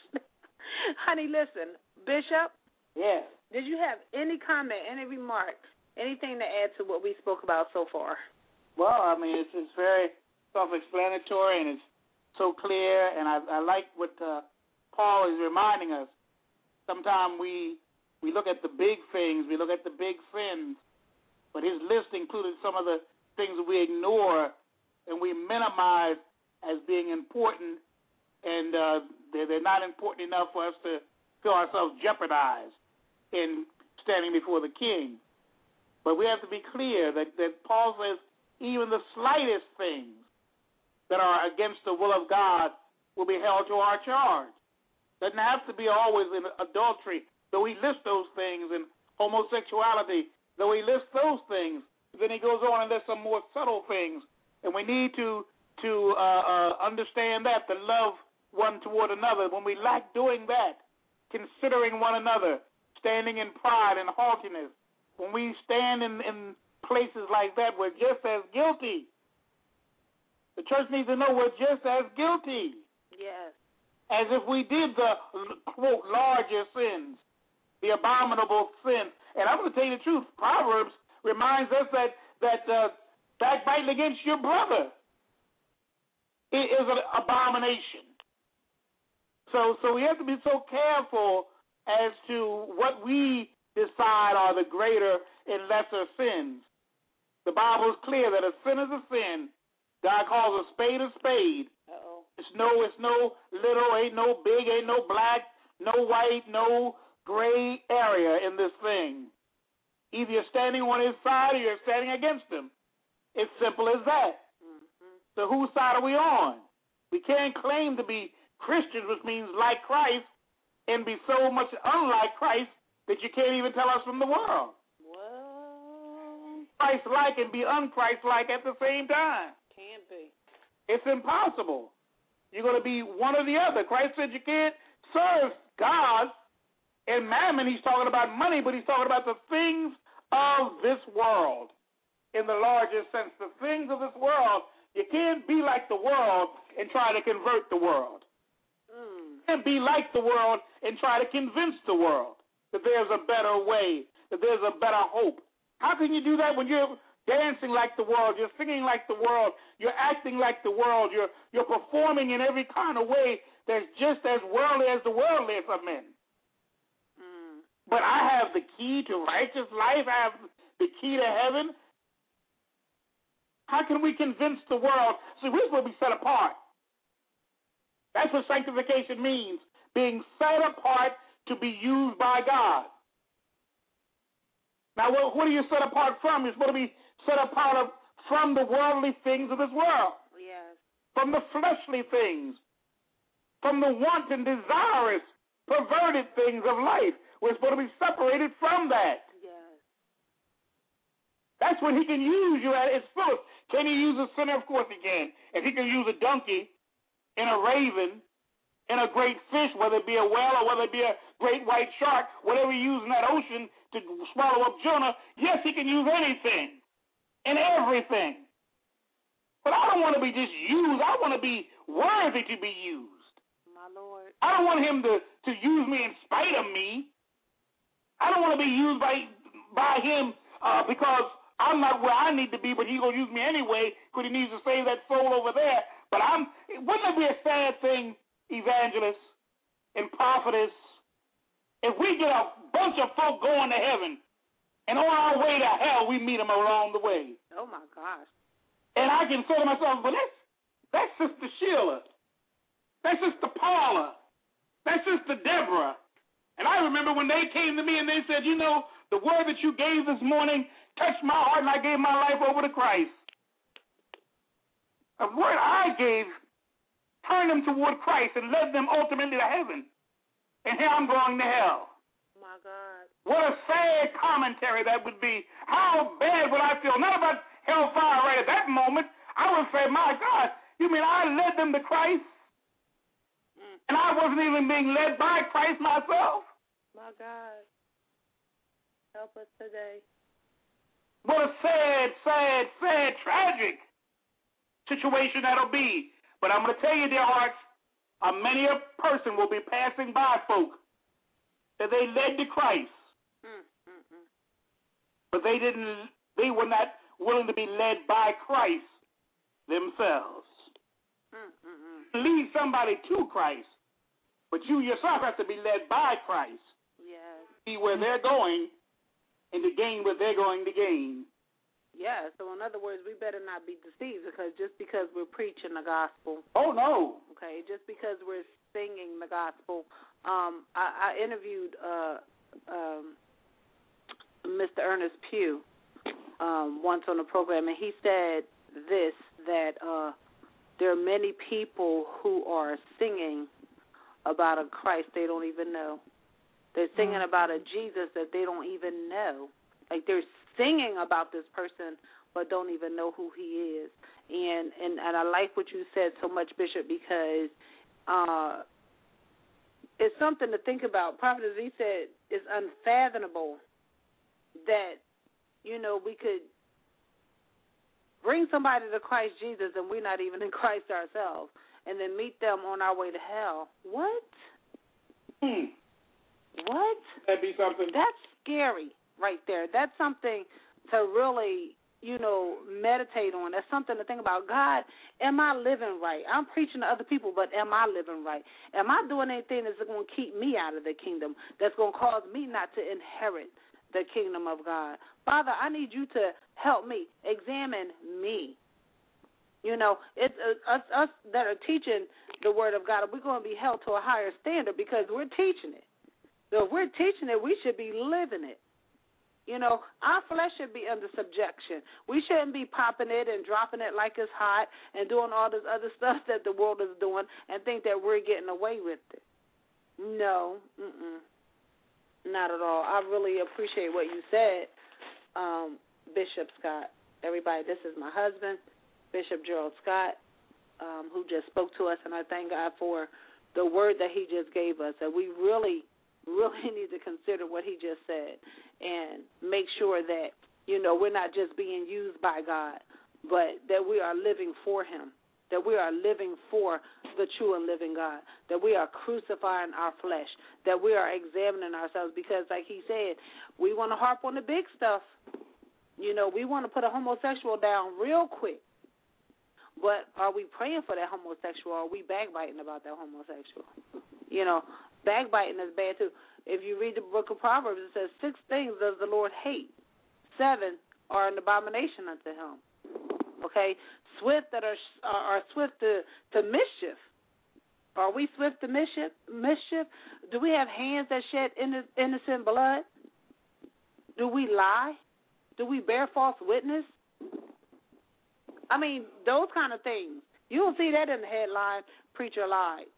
Honey, listen, Bishop. Yes. Did you have any comment, any remark, anything to add to what we spoke about so far? Well, I mean, it's, it's very self-explanatory, and it's so clear, and I, I like what uh, Paul is reminding us. Sometimes we we look at the big things, we look at the big sins, but his list included some of the things that we ignore and we minimize as being important, and uh, they're, they're not important enough for us to feel ourselves jeopardized in standing before the King. But we have to be clear that, that Paul says even the slightest things that are against the will of God will be held to our charge. Doesn't have to be always in adultery, though he lists those things, and homosexuality, though he lists those things. Then he goes on and lists some more subtle things, and we need to to uh, uh, understand that, to love one toward another. When we lack doing that, considering one another, standing in pride and haughtiness, when we stand in, in places like that, we're just as guilty. The church needs to know we're just as guilty. Yes. As if we did the, quote, larger sins, the abominable sins. And I'm going to tell you the truth. Proverbs reminds us that, that uh, backbiting against your brother is an abomination. So so we have to be so careful as to what we decide are the greater and lesser sins. The Bible is clear that a sin is a sin. God calls a spade a spade. Uh-oh. It's no, it's no little, ain't no big, ain't no black, no white, no gray area in this thing. Either you're standing on his side or you're standing against him. It's simple as that. So whose side are we on? We can't claim to be Christians, which means like Christ, and be so much unlike Christ that you can't even tell us from the world. Well, Christ-like and be un-Christ-like at the same time. Can't be. It's impossible. You're going to be one or the other. Christ said you can't serve God and mammon. He's talking about money, but he's talking about the things of this world in the larger sense. The things of this world. You can't be like the world and try to convert the world. Mm. You can't be like the world and try to convince the world that there's a better way, that there's a better hope. How can you do that when you're dancing like the world, you're singing like the world, you're acting like the world, you're you're performing in every kind of way that's just as worldly as the world lives of men? Mm. But I have the key to righteous life. I have the key to heaven. How can we convince the world? See, we're supposed to be set apart. That's what sanctification means, being set apart to be used by God. Now, what, what are you set apart from? You're supposed to be set apart of, from the worldly things of this world, yes. From the fleshly things, from the wanton, desirous, perverted things of life. We're supposed to be separated from that. Yes. That's when he can use you at its fullest. Can he use a sinner? Of course he can. If he can use a donkey and a raven and a great fish, whether it be a whale or whether it be a great white shark, whatever he used in that ocean to swallow up Jonah, yes, he can use anything and everything. But I don't want to be just used. I want to be worthy to be used. My Lord. I don't want him to, to use me in spite of me. I don't want to be used by, by him uh, because I'm not where I need to be, but he's going to use me anyway because he needs to save that soul over there. But I'm, wouldn't it be a sad thing, evangelists and prophetess, if we get a bunch of folk going to heaven and on our way to hell we meet them along the way? Oh, my gosh. And I can say to myself, but that's, that's Sister Sheila. That's Sister Paula. That's Sister Deborah. And I remember when they came to me and they said, you know, the word that you gave this morning touched my heart, and I gave my life over to Christ. The word I gave turned them toward Christ and led them ultimately to heaven. And here I'm going to hell. My God. What a sad commentary that would be. How bad would I feel? Not about hellfire right at that moment. I would say, my God, you mean I led them to Christ? Mm. And I wasn't even being led by Christ myself? My God. Help us today. What a sad, sad, sad, tragic situation that'll be. But I'm going to tell you, dear hearts, uh, many a person will be passing by folk that they led to Christ. Mm, mm, mm. But they didn't, they were not willing to be led by Christ themselves. Mm, mm, mm. Lead somebody to Christ, but you yourself have to be led by Christ. Yes. See where they're going and to gain what they're going to gain. Yeah, so in other words, we better not be deceived, because just because we're preaching the gospel. Oh, no. Okay, just because we're singing the gospel. Um, I, I interviewed uh, um, Mister Ernest Pugh um, once on the program, and he said this, that uh, there are many people who are singing about a Christ they don't even know. They're singing about a Jesus that they don't even know. Like, they're singing about this person but don't even know who he is. And and, and I like what you said so much, Bishop, because uh, it's something to think about. Prophet Z said it's unfathomable that, you know, we could bring somebody to Christ Jesus and we're not even in Christ ourselves, and then meet them on our way to hell. What? Hmm. What? That'd be something. That's scary right there. That's something to really, you know, meditate on. That's something to think about. God, am I living right? I'm preaching to other people, but am I living right? Am I doing anything that's going to keep me out of the kingdom, that's going to cause me not to inherit the kingdom of God? Father, I need you to help me, examine me. You know, it's uh, us, us that are teaching the word of God, we're going to be held to a higher standard because we're teaching it. So if we're teaching it, we should be living it. You know, our flesh should be under subjection. We shouldn't be popping it and dropping it like it's hot and doing all this other stuff that the world is doing and think that we're getting away with it. No, mm-mm, not at all. I really appreciate what you said, um, Bishop Scott. Everybody, this is my husband, Bishop Gerald Scott, um, who just spoke to us, and I thank God for the word that he just gave us, that we really really need to consider what he just said and make sure that, you know, we're not just being used by God, but that we are living for him, that we are living for the true and living God, that we are crucifying our flesh, that we are examining ourselves, because like he said, we want to harp on the big stuff. You know, we want to put a homosexual down real quick, but are we praying for that homosexual, or are we backbiting about that homosexual? You know, backbiting is bad too. If you read the book of Proverbs, it says six things does the Lord hate. Seven are an abomination unto him. Okay, swift that are are, are swift to, to mischief. Are we swift to mischief? Mischief? Do we have hands that shed innocent blood? Do we lie? Do we bear false witness? I mean, those kind of things. You don't see that in the headline, preacher lied.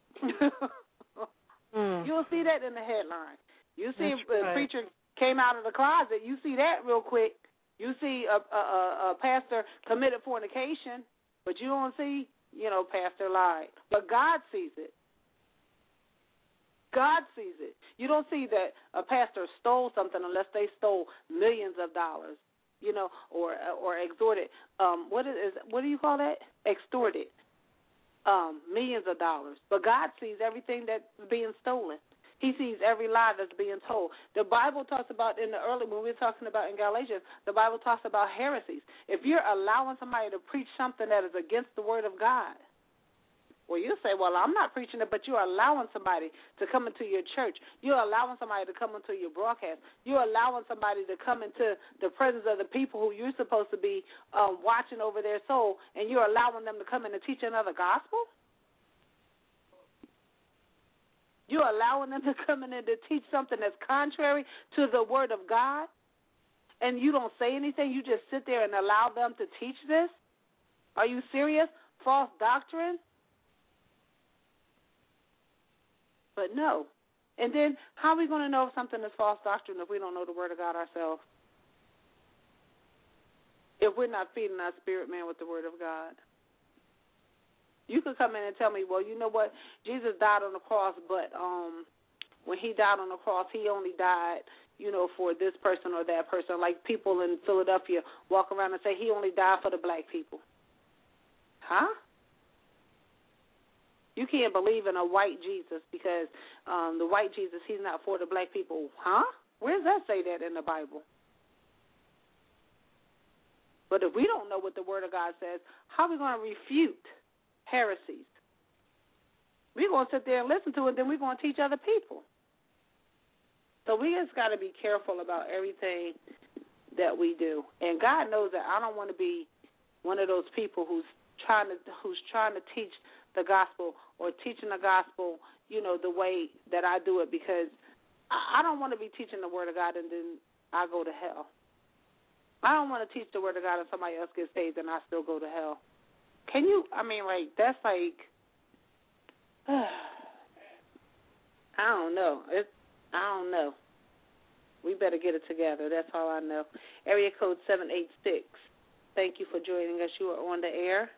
mm. You'll see that in the headline. You see That's a right. preacher came out of the closet. You see that real quick. You see a, a, a pastor committed fornication, but you don't see, you know, pastor lied. But God sees it. God sees it. You don't see that a pastor stole something unless they stole millions of dollars, you know, or or extorted. Um, what is what do you call that? Extorted. Um, millions of dollars. But God sees everything that's being stolen. He sees every lie that's being told. The Bible talks about in the early, when we were talking about in Galatians, the Bible talks about heresies. If you're allowing somebody to preach something that is against the word of God, well, you say, well, I'm not preaching it, but you're allowing somebody to come into your church. You're allowing somebody to come into your broadcast. You're allowing somebody to come into the presence of the people who you're supposed to be um, watching over their soul, and you're allowing them to come in and teach another gospel? You're allowing them to come in and to teach something that's contrary to the word of God, and you don't say anything? You just sit there and allow them to teach this? Are you serious? False doctrine? But no. And then how are we going to know if something is false doctrine if we don't know the Word of God ourselves? If we're not feeding our spirit man with the Word of God. You could come in and tell me, well, you know what? Jesus died on the cross, but um, when he died on the cross, he only died, you know, for this person or that person. Like people in Philadelphia walk around and say he only died for the black people. Huh? You can't believe in a white Jesus because um, the white Jesus, he's not for the black people. Huh? Where does that say that in the Bible? But if we don't know what the Word of God says, how are we going to refute heresies? We're going to sit there and listen to it, then we're going to teach other people. So we just got to be careful about everything that we do. And God knows that I don't want to be one of those people who's trying to who's trying to teach the gospel or teaching the gospel, you know, the way that I do it, because I don't want to be teaching the Word of God and then I go to hell. I don't want to teach the Word of God and somebody else gets saved and I still go to hell. Can you, I mean, like, that's like, uh, I don't know. It's, I don't know. We better get it together. That's all I know. Area code seven eight six. Thank you for joining us. You are on the air.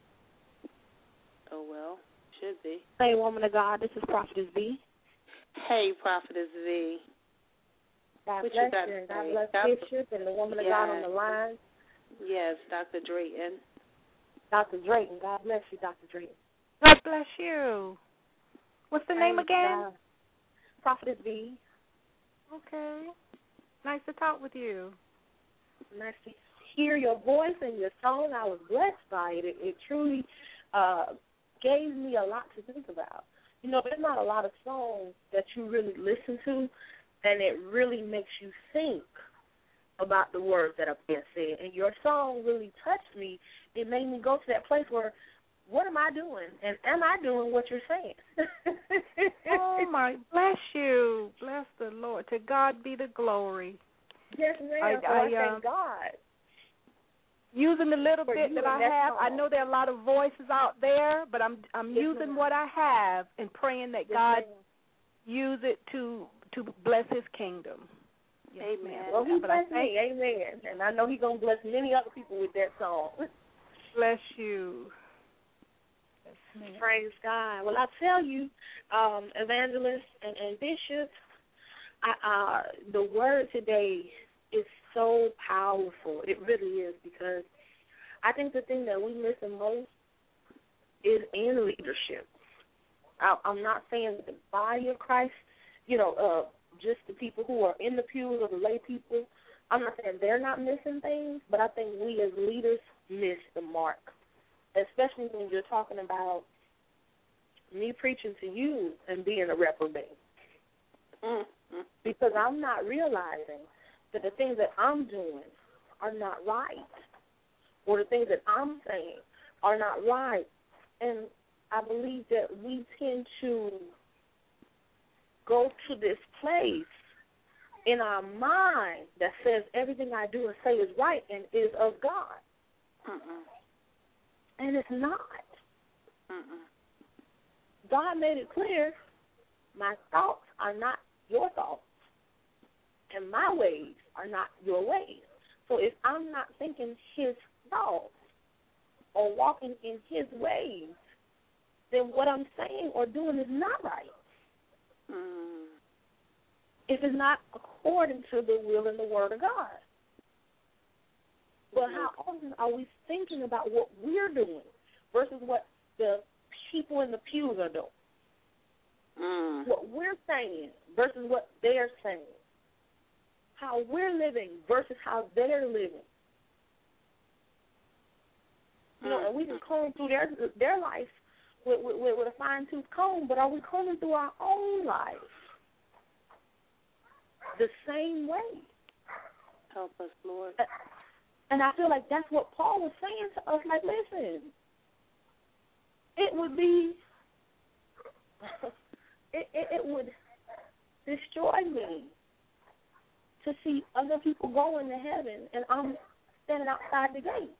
Oh, well, should be. Hey, woman of God, this is Prophetess V. Hey, Prophetess V. God what bless you. Got you. God say? bless God, Bishop and the woman of yes. God on the line. Yes, Doctor Drayton. Doctor Drayton. God bless you, Doctor Drayton. God bless you. What's the name again? God. Prophetess V. Okay. Nice to talk with you. Nice to hear your voice and your song. I was blessed by it. It, it truly uh, gave me a lot to think about. You know, there's not a lot of songs that you really listen to, and it really makes you think about the words that are being said. And your song really touched me. It made me go to that place where, what am I doing? And am I doing what you're saying? Oh, my, bless you. Bless the Lord. To God be the glory. Yes, ma'am. I, so I, I, thank um, God. Using the little For bit that I that have, song. I know there are a lot of voices out there, but I'm I'm yes, using ma'am. what I have and praying that yes, God ma'am. use it to to bless His kingdom. Yes, Amen. ma'am. Well, he but blessed I me, amen. And I know he's going to bless many other people with that song. bless you. Yes, praise God. Well, I tell you, um, Evangelist and, and Bishop, I, uh, the word today is so powerful. It really is, because I think the thing that we miss the most is in leadership. I, I'm not saying the body of Christ, you know, uh, just the people who are in the pews or the lay people. I'm not saying they're not missing things, but I think we as leaders miss the mark, especially when you're talking about me preaching to you and being a reprobate. Mm-hmm. Because I'm not realizing that the things that I'm doing are not right, or the things that I'm saying are not right. And I believe that we tend to go to this place in our mind that says everything I do and say is right and is of God. Mm-mm. And it's not. Mm-mm. God made it clear, my thoughts are not your thoughts, and my ways are not your ways. So if I'm not thinking his thoughts or walking in his ways, then what I'm saying or doing is not right. Mm. If it's not according to the will and the word of God. But how often are we thinking about what we're doing versus what the people in the pews are doing? Mm. What we're saying versus what they're saying. How we're living versus how they're living. You know, and we can comb through their their life with, with, with a fine-tooth comb, but are we combing through our own life the same way? Help us, Lord. And I feel like that's what Paul was saying to us. Like, listen, it would be, it, it, it would destroy me to see other people going to heaven and I'm standing outside the gate.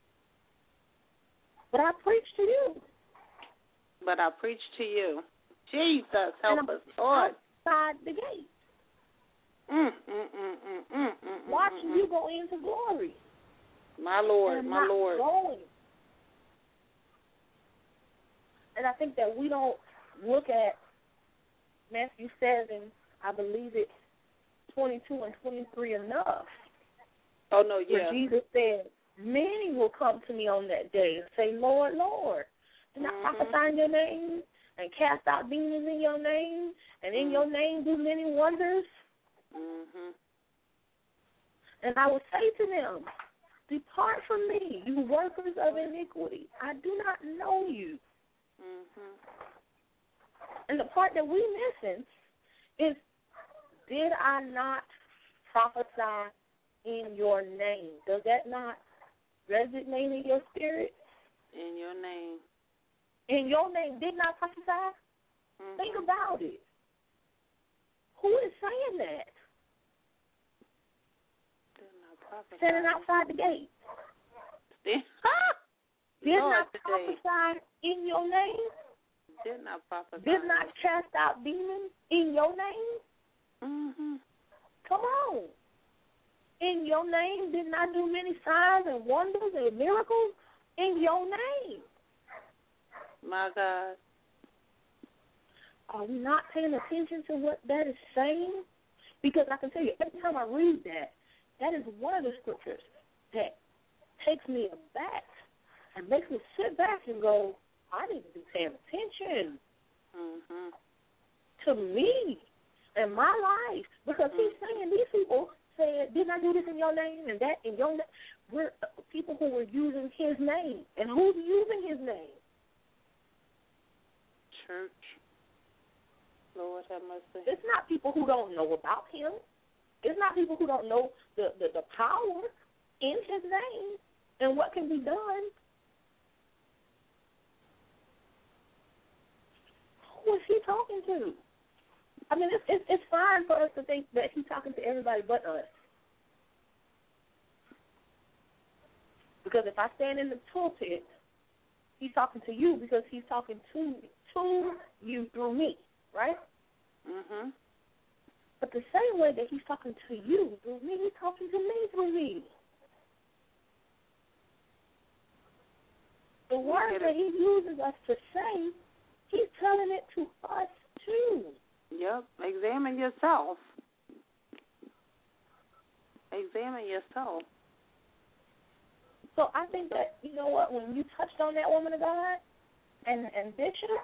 But I preach to you. But I preach to you, Jesus, help us, Lord. Outside the gate. Mm, mm, mm, mm, mm, mm, Watching mm, you go into glory. My Lord, and my not Lord. Going. And I think that we don't look at Matthew seven, I believe it's twenty-two and twenty-three enough. Oh, no, yeah. Where Jesus said, many will come to me on that day and say, Lord, Lord, did I mm-hmm. prophesy in your name and cast out demons in your name and in mm-hmm. your name do many wonders? Mm-hmm. And I will say to them, depart from me, you workers of iniquity. I do not know you. Mm-hmm. And the part that we missing is, did I not prophesy in your name? Does that not resonate in your spirit? In your name. In your name, did not prophesy? Mm-hmm. Think about it. Who is saying that? Did not prophesy. Standing outside the gate. Did Lord, not prophesy in your name? Did not prophesy. Did not cast out demons in your name? Mm-hmm. Come on. In your name, did not do many signs and wonders and miracles in your name? My God. Are we not paying attention to what that is saying? Because I can tell you, every time I read that, that is one of the scriptures that takes me aback and makes me sit back and go, I need to be paying attention mm-hmm. to me and my life. Because mm-hmm. he's saying these people said, didn't I do this in your name and that in your name? We're people who were using his name. And who's using his name? Church. Lord have mercy. It's not people who don't know about him. It's not people who don't know the, the, the power in his name and what can be done. Who is he talking to? I mean, it's, it's, it's fine for us to think that he's talking to everybody but us. Because if I stand in the pulpit, he's talking to you because he's talking to to you through me, right? Mm-hmm. But the same way that he's talking to you through me, he's talking to me through me. The word that he uses us to say, he's telling it to us too. Yep. Examine yourself. Examine yourself. So I think that, you know what, when you touched on that woman of God and, and Bishop,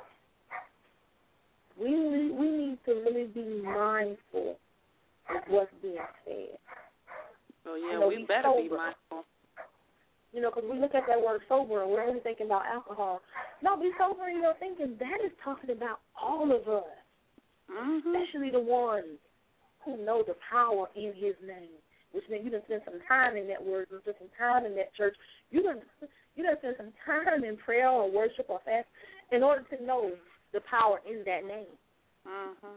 we we need to really be mindful of what's being said. Oh, yeah, you know, we be better sober. be mindful. You know, because we look at that word sober and we're only thinking about alcohol. No, be sober in your thinking. That is talking about all of us, mm-hmm. especially the ones who know the power in his name, which means you done spend some time in that word, you done spend some time in that church. You done, you done spend some time in prayer or worship or fast in order to know the power in that name. Mm-hmm.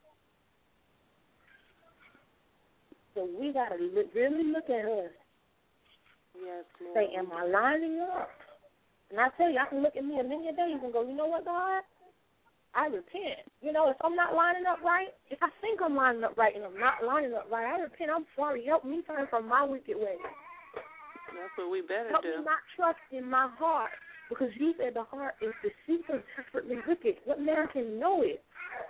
So we got to li- really look at us. Yes, Lord. Say, am I lining up? And I tell you, I can look at me a million days and go, you know what, God? I repent. You know, if I'm not lining up right, if I think I'm lining up right and I'm not lining up right, I repent. I'm sorry. Help me turn from my wicked ways. That's what we better Help do. me not trust in my heart, because you said the heart is deceitful, desperately wicked. What man can know it?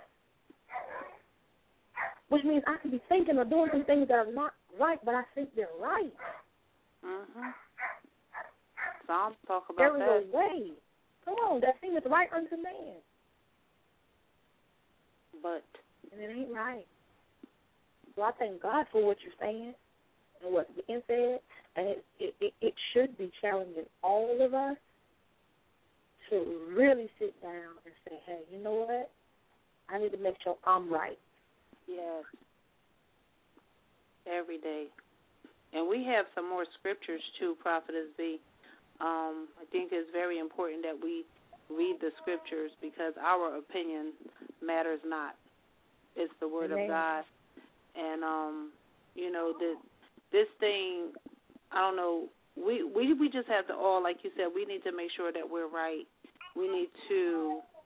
Which means I could be thinking or doing some things that are not right, but I think they're right. Mm-hmm. Psalms talk about there is that. a way. Come on, that seemeth right unto man. But. And it ain't right. So I thank God for what you're saying and what's being said. And it, it, it, it should be challenging all of us to really sit down and say, hey, you know what? I need to make sure I'm right. Yes. Every day. And we have some more scriptures, too, Prophetess V. Um, I think it's very important that we read the scriptures because our opinion matters not. It's the word Amen. of God. And, um, you know, the, this thing, I don't know, we, we, we just have to all, like you said, we need to make sure that we're right. We need to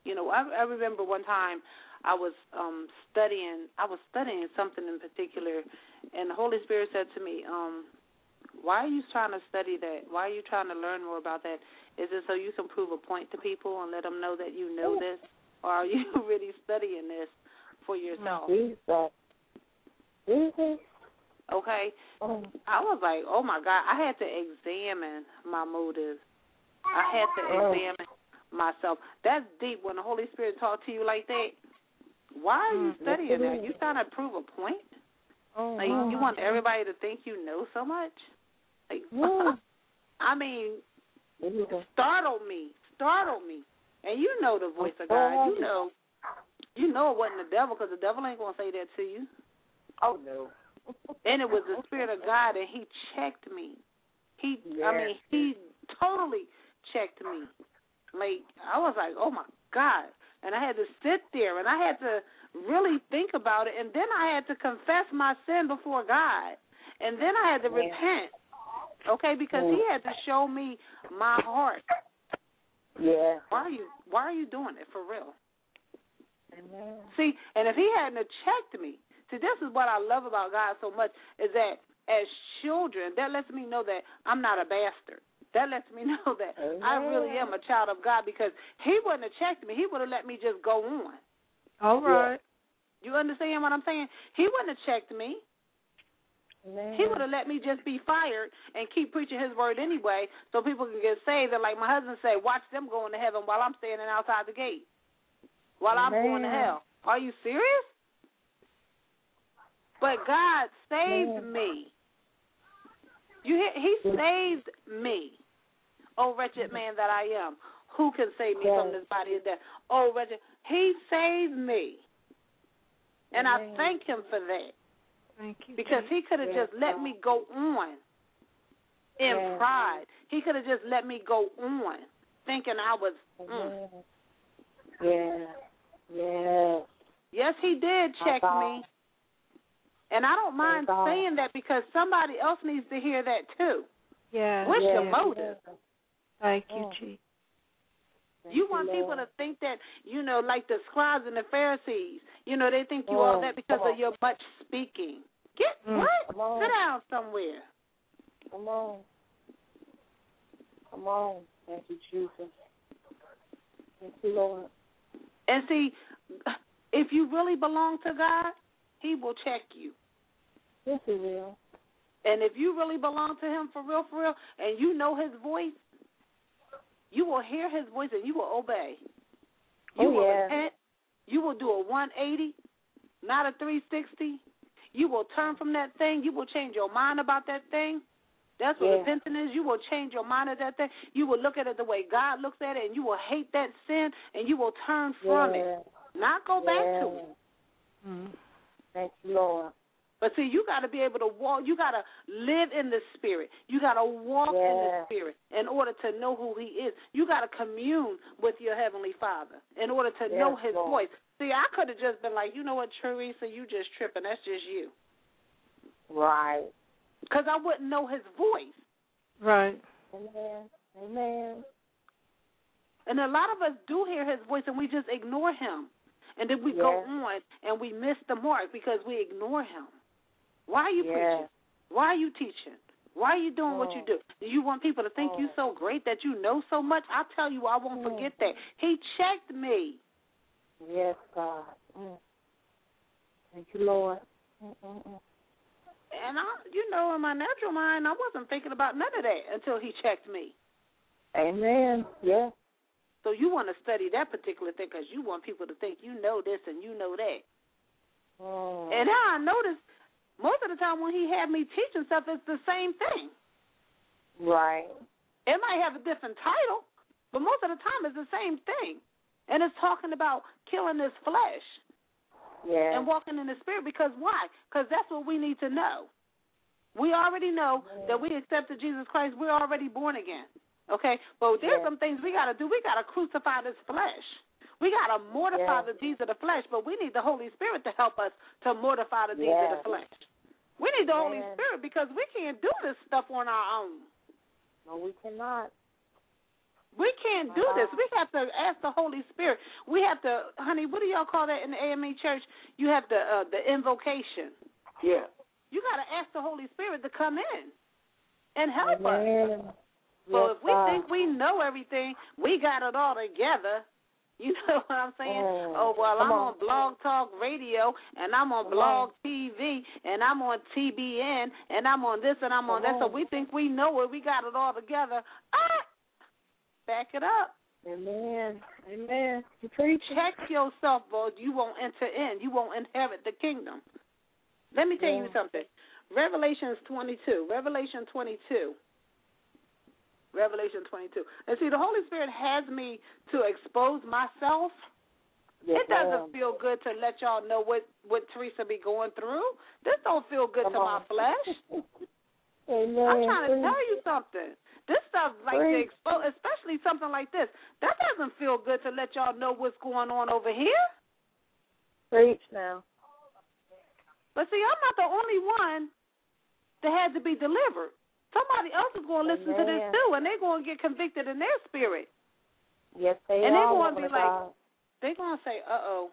You know, I, I remember one time I was um, studying. I was studying something in particular, and the Holy Spirit said to me, um, "Why are you trying to study that? Why are you trying to learn more about that? Is it so you can prove a point to people and let them know that you know this, or are you really studying this for yourself?" Jesus. Jesus. Okay. Oh. I was like, oh, my God. I had to examine my motives. I had to examine myself. That's deep when the Holy Spirit talks to you like that. Why are you studying that? You trying to prove a point? Oh, like, you want everybody to think you know so much? Like, I mean, startled me. Startled me. And you know the voice of God. You know, you know it wasn't the devil, because the devil ain't going to say that to you. Oh, no. And it was the Spirit of God, and he checked me. He, yeah. I mean, he totally checked me. Like, I was like, oh, my God. And I had to sit there, and I had to really think about it, and then I had to confess my sin before God. And then I had to yeah. repent, okay, because yeah. he had to show me my heart. Yeah. Why are you, why are you doing it, for real? Amen. See, and if he hadn't checked me, see, this is what I love about God so much, is that as children, that lets me know that I'm not a bastard. That lets me know that Amen. I really am a child of God, because he wouldn't have checked me. He would have let me just go on. All right. You understand what I'm saying? He wouldn't have checked me. Amen. He would have let me just be fired and keep preaching his word anyway, so people can get saved. And like my husband said, watch them going to heaven while I'm standing outside the gate, while Amen. I'm going to hell. Are you serious? But God saved Amen. me. You hear? He saved me. Oh, wretched man that I am, who can save me yes. from this body of death? Oh, wretched. He saved me. And Amen. I thank him for that. Thank you. Because he could have yes. just let me go on in yes. pride. He could have just let me go on thinking I was. Mm. Yeah. Yeah. Yes, he did check me. And I don't mind saying that, because somebody else needs to hear that too. Yeah. What's yeah. your motive? Thank you, Chief. You want people to think that, you know, like the scribes and the Pharisees, you know, they think you all that because of your much speaking. Get mm. what? Sit down somewhere. Come on. Come on. Thank you, Jesus. Thank you, Lord. And see, if you really belong to God, he will check you. Yes, he will. And if you really belong to him for real, for real, and you know his voice, you will hear his voice and you will obey. You oh, will yeah. repent. You will do a one eighty, not a three sixty. You will turn from that thing. You will change your mind about that thing. That's what yeah. repentance is. You will change your mind at that thing. You will look at it the way God looks at it, and you will hate that sin, and you will turn from yeah. it, not go yeah. back to it. Mm. Thank you, Lord. But see, you got to be able to walk. You got to live in the Spirit. You got to walk yeah. in the Spirit in order to know who he is. You got to commune with your Heavenly Father in order to yes, know his Lord. voice. See, I could have just been like, you know what, Teresa, you just tripping. That's just you. Right. Because I wouldn't know his voice. Right. Amen. Amen. And a lot of us do hear his voice, and we just ignore him. And then we yeah. go on, and we miss the mark because we ignore him. Why are you yeah. preaching? Why are you teaching? Why are you doing oh. what you do? Do you want people to think oh. you so great that you know so much? I tell you, I won't mm. forget that. He checked me. Yes, God. Mm. Thank you, Lord. Mm-mm-mm. And, I, you know, in my natural mind, I wasn't thinking about none of that until he checked me. Amen. Yeah. So you want to study that particular thing because you want people to think you know this and you know that. Mm. And now I notice most of the time when he had me teaching stuff, it's the same thing. Right. It might have a different title, but most of the time it's the same thing. And it's talking about killing this flesh yeah. and walking in the Spirit. Because why? Because that's what we need to know. We already know yeah. that we accepted Jesus Christ. We're already born again. Okay? But there's yeah. some things we got to do. We got to crucify this flesh. We got to mortify yeah. the deeds of the flesh, but we need the Holy Spirit to help us to mortify the deeds yeah. of the flesh. We need the yeah. Holy Spirit because we can't do this stuff on our own. No, we cannot. We can't do this. We have to ask the Holy Spirit. We have to, honey, what do y'all call that in the A M E church? You have the uh, the invocation. Yeah. You got to ask the Holy Spirit to come in and help Amen. us. So yes, if we God. think we know everything, we got it all together. You know what I'm saying? Mm. Oh, well, Come I'm on. on Blog Talk Radio, and I'm on Come Blog on. T V, and I'm on T B N, and I'm on this, and I'm on Come that. on. So we think we know it. We got it all together. Ah, back it up. Amen. Amen. You preach. Check yourself, boy. You won't enter in. You won't inherit the kingdom. Let me tell Yeah. you something. Revelations twenty-two. Revelation twenty-two. Revelation twenty-two. And see, the Holy Spirit has me to expose myself. Yes, It doesn't ma'am. feel good to let y'all know what, what Teresa be going through. This don't feel good Come to on. my flesh. Amen. I'm trying to tell you something. This stuff, like the Preach. expo- especially something like this, that doesn't feel good to let y'all know what's going on over here. Preach now. But see, I'm not the only one that had to be delivered. Somebody else is going to listen to this Amen. too, and they're going to get convicted in their spirit. Yes, they And they're are. going to be woman of like, God. they're going to say, uh-oh,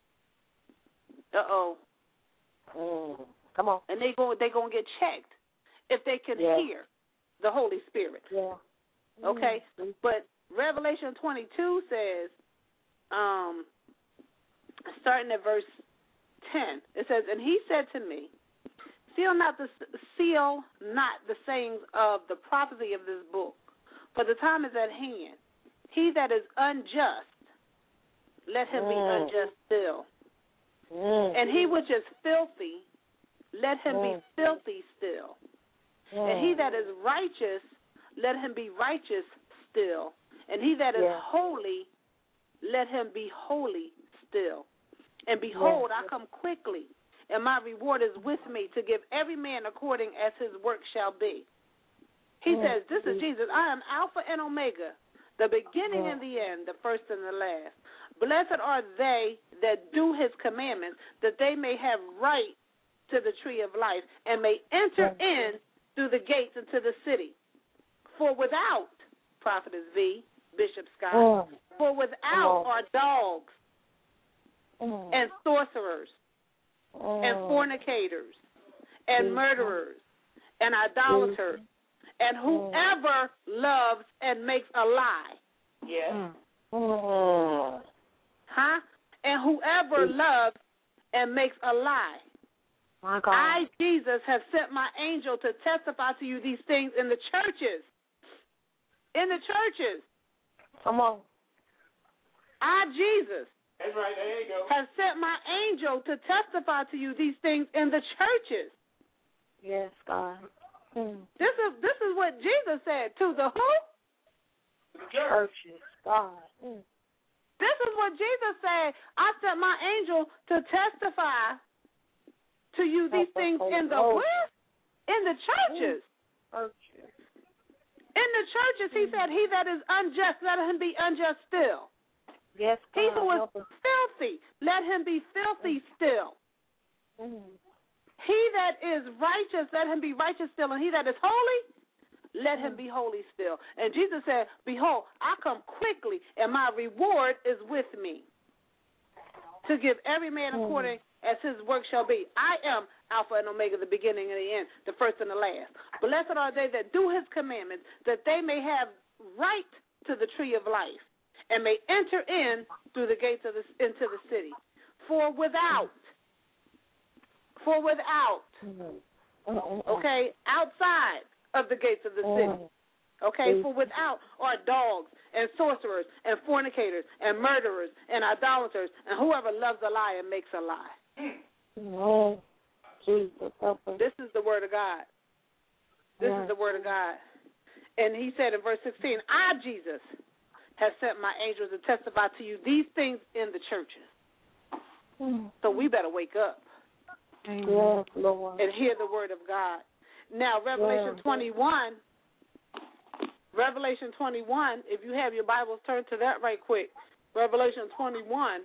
uh-oh. Mm. Come on. And they go, they're going to get checked if they can Yes. hear the Holy Spirit. Yeah. Okay? Mm. But Revelation twenty-two says, um, starting at verse ten, it says, and he said to me, Seal not the seal not the sayings of the prophecy of this book, for the time is at hand. He that is unjust, let him be Mm. unjust still. Mm. And he which is filthy, let him Mm. be filthy still. Mm. And he that is righteous, let him be righteous still. And he that is Yeah. holy, let him be holy still. And behold, Yeah. I come quickly, and my reward is with me to give every man according as his work shall be. He Mm. says, this is Jesus. I am Alpha and Omega, the beginning Yeah. and the end, the first and the last. Blessed are they that do his commandments, that they may have right to the tree of life and may enter Yeah. in through the gates into the city. For without, Prophetess V, Bishop Scott, Mm. for without Mm. are dogs Mm. and sorcerers Mm. and fornicators and Mm. murderers and idolaters and whoever loves and makes a lie. Yes. Mm. Huh? And whoever Mm. loves and makes a lie. My God. I, Jesus, have sent my angel to testify to you these things in the churches. In the churches. Come on. I, Jesus, That's right. There you go. have sent my angel to testify to you these things in the churches. Yes, God. Mm. This is this is what Jesus said to the who? Churches. God. Mm. This is what Jesus said. I sent my angel to testify to you these Help us, things Holy in the Ghost. where? In the churches. Churches. In the churches, he said, he that is unjust, let him be unjust still. Yes, God. He who is Help us. filthy, let him be filthy still. Mm. He that is righteous, let him be righteous still. And he that is holy, let him be holy still. And Jesus said, behold, I come quickly, and my reward is with me to give every man according as his work shall be. I am Alpha and Omega, the beginning and the end, the first and the last. Blessed are they that do his commandments, that they may have right to the tree of life and may enter in through the gates of the, into the city. For without, for without, okay, outside of the gates of the city, okay, for without are dogs and sorcerers and fornicators and murderers and idolaters and whoever loves a lie and makes a lie. Mm. Jesus, help us. This is the word of God. This Yeah. is the word of God. And he said in verse sixteen, I, Jesus, have sent my angels to testify to you these things in the churches. Mm. So we better wake up Yes, Lord. and hear the word of God. Now, Revelation Yeah. twenty-one, Revelation twenty-one, if you have your Bibles, turn to that right quick. Revelation twenty-one.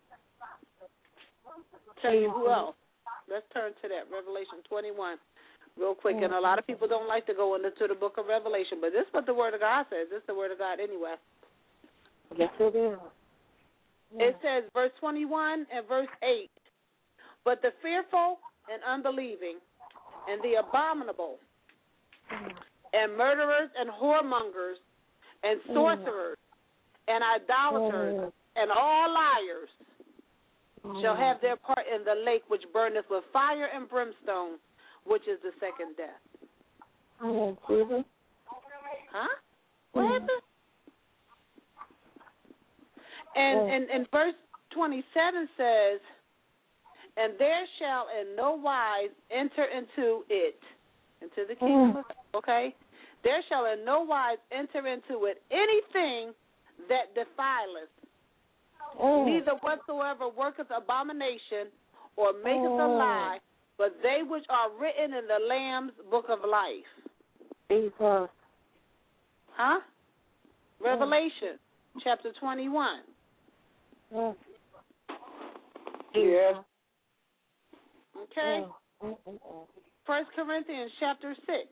Tell you who else. Let's turn to that, Revelation twenty-one. real quick. And a lot of people don't like to go into the book of Revelation, but this is what the Word of God says. This is the Word of God anyway. Yes, it is. Yeah. It says, verse twenty-one and verse eight, but the fearful and unbelieving and the abominable and murderers and whoremongers and sorcerers and idolaters and all liars shall have their part in the lake which burneth with fire and brimstone, which is the second death. Oh, Jesus. Huh? What happened? And, and, and verse twenty-seven says, and there shall in no wise enter into it, into the kingdom of, okay? There shall in no wise enter into it anything that defileth, Oh. neither whatsoever worketh abomination or maketh a lie, but they which are written in the Lamb's book of life. Jesus. Huh? Revelation chapter twenty-one. Yes. Yes. Okay? First Corinthians chapter six,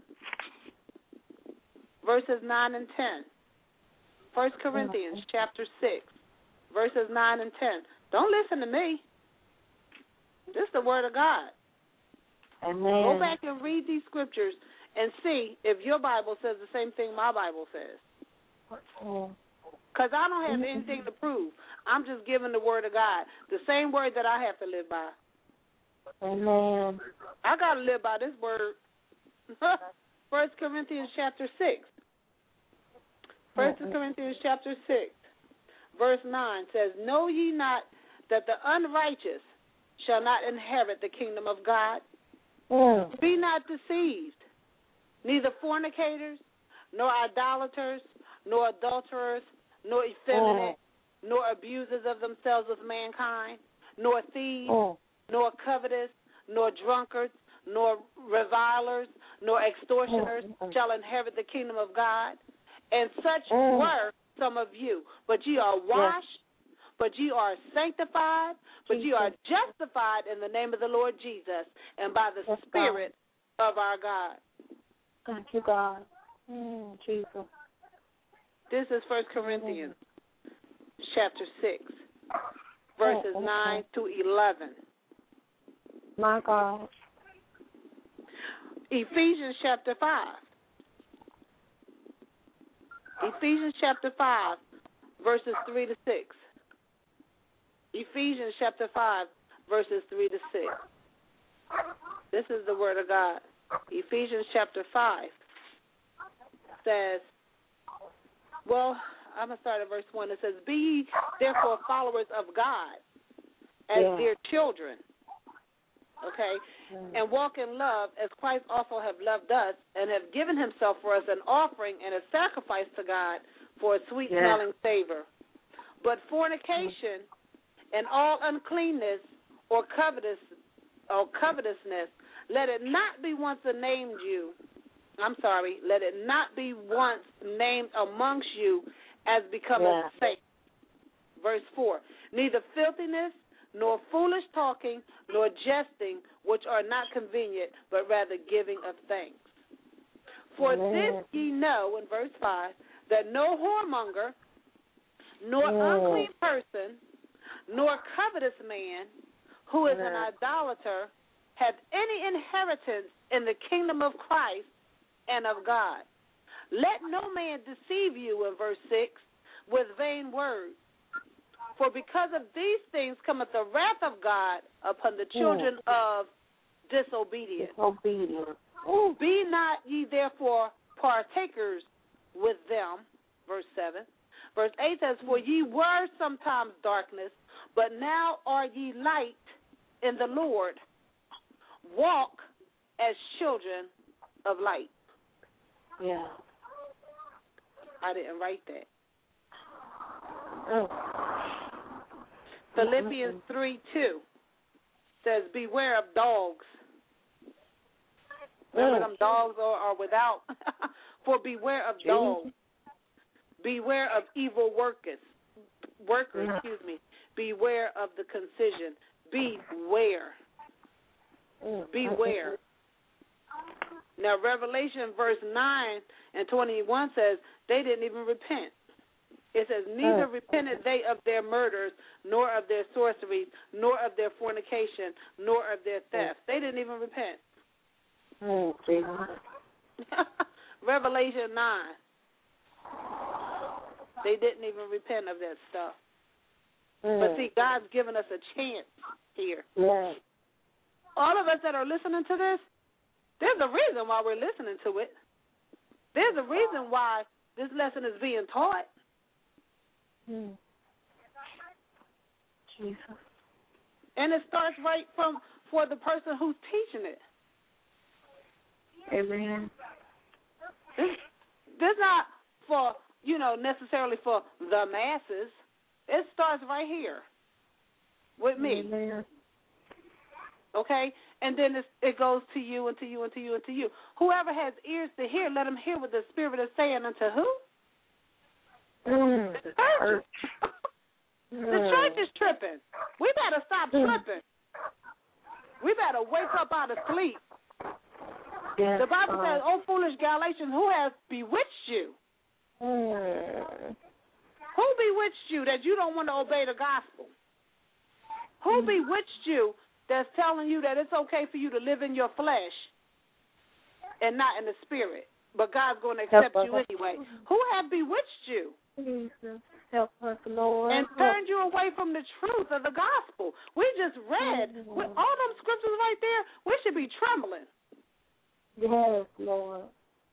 verses nine and ten. First Corinthians chapter six, verses nine and ten. Don't listen to me. This is the Word of God. Amen. Go back and read these scriptures and see if your Bible says the same thing my Bible says. Because I don't have anything to prove. I'm just giving the Word of God, the same word that I have to live by. Amen. I got to live by this word. First Corinthians chapter six. First Corinthians chapter six, verse nine says, know ye not that the unrighteous shall not inherit the kingdom of God? Mm. Be not deceived, neither fornicators, nor idolaters, nor adulterers, nor effeminate, mm. nor abusers of themselves with mankind, nor thieves, mm. nor covetous, nor drunkards, nor revilers, nor extortioners mm. shall inherit the kingdom of God. And such mm. were some of you. But ye are washed, yes. but ye are sanctified, but Jesus. Ye are justified in the name of the Lord Jesus and by the yes, Spirit God. Of our God. Thank you, God. Mm, Jesus. This is First Corinthians mm. chapter six, verses mm, nine mm. to eleven. My God. Ephesians chapter five. Ephesians chapter five, verses three to six. Ephesians chapter five, verses three to six. This is the Word of God. Ephesians chapter five says, well, I'm going to start at verse one. It says, be ye therefore followers of God as yeah. dear children, okay, and walk in love as Christ also have loved us and have given himself for us an offering and a sacrifice to God for a sweet-smelling yeah. savor. But fornication and all uncleanness or covetous or covetousness, let it not be once named you. I'm sorry, let it not be once named amongst you as becometh yeah. saint. Verse four, neither filthiness, nor foolish talking, nor jesting, which are not convenient, but rather giving of thanks. For Amen. This ye know, in verse five, that no whoremonger, nor no. unclean person, nor covetous man, who is Amen. An idolater, hath any inheritance in the kingdom of Christ and of God. Let no man deceive you, in verse six, with vain words. For because of these things cometh the wrath of God upon the children mm. of disobedience. Disobedience. Mm. Be not ye therefore partakers with them. Verse seven. Verse eight says, for ye were sometimes darkness, but now are ye light in the Lord. Walk as children of light. Yeah. I didn't write that. Mm. Philippians three two says, beware of dogs. Remember them dogs are, are without? For beware of dogs. Beware of evil workers. Workers, excuse me. Beware of the concision. Beware. Beware. Now, Revelation verse nine and twenty-one says they didn't even repent. It says, neither mm. repented they of their murders, nor of their sorceries, nor of their fornication, nor of their theft. They didn't even repent. Mm, Jesus. Revelation nine. They didn't even repent of that stuff. Mm. But see, God's given us a chance here. Mm. All of us that are listening to this, there's a reason why we're listening to it. There's a reason why this lesson is being taught. Mm. Jesus. And it starts right from for the person who's teaching it. Amen. This, this is not for, you know, necessarily for the masses. It starts right here with me. Amen. Okay? And then it's, it goes to you and to you and to you and to you. Whoever has ears to hear, let him hear what the Spirit is saying unto who? Mm. The church. The church is tripping. We better stop tripping. We better wake up out of sleep. Yes, the Bible uh, says, "Oh, foolish Galatians, who has bewitched you? Mm. Who bewitched you that you don't want to obey the gospel? Who Mm. bewitched you that's telling you that it's okay for you to live in your flesh and not in the spirit, but God's going to accept Help you us. anyway? Who has bewitched you Jesus, help us, Lord. and turned you away from the truth of the gospel?" We just read Mm. with all them scriptures right there. We should be trembling. Yes, Lord.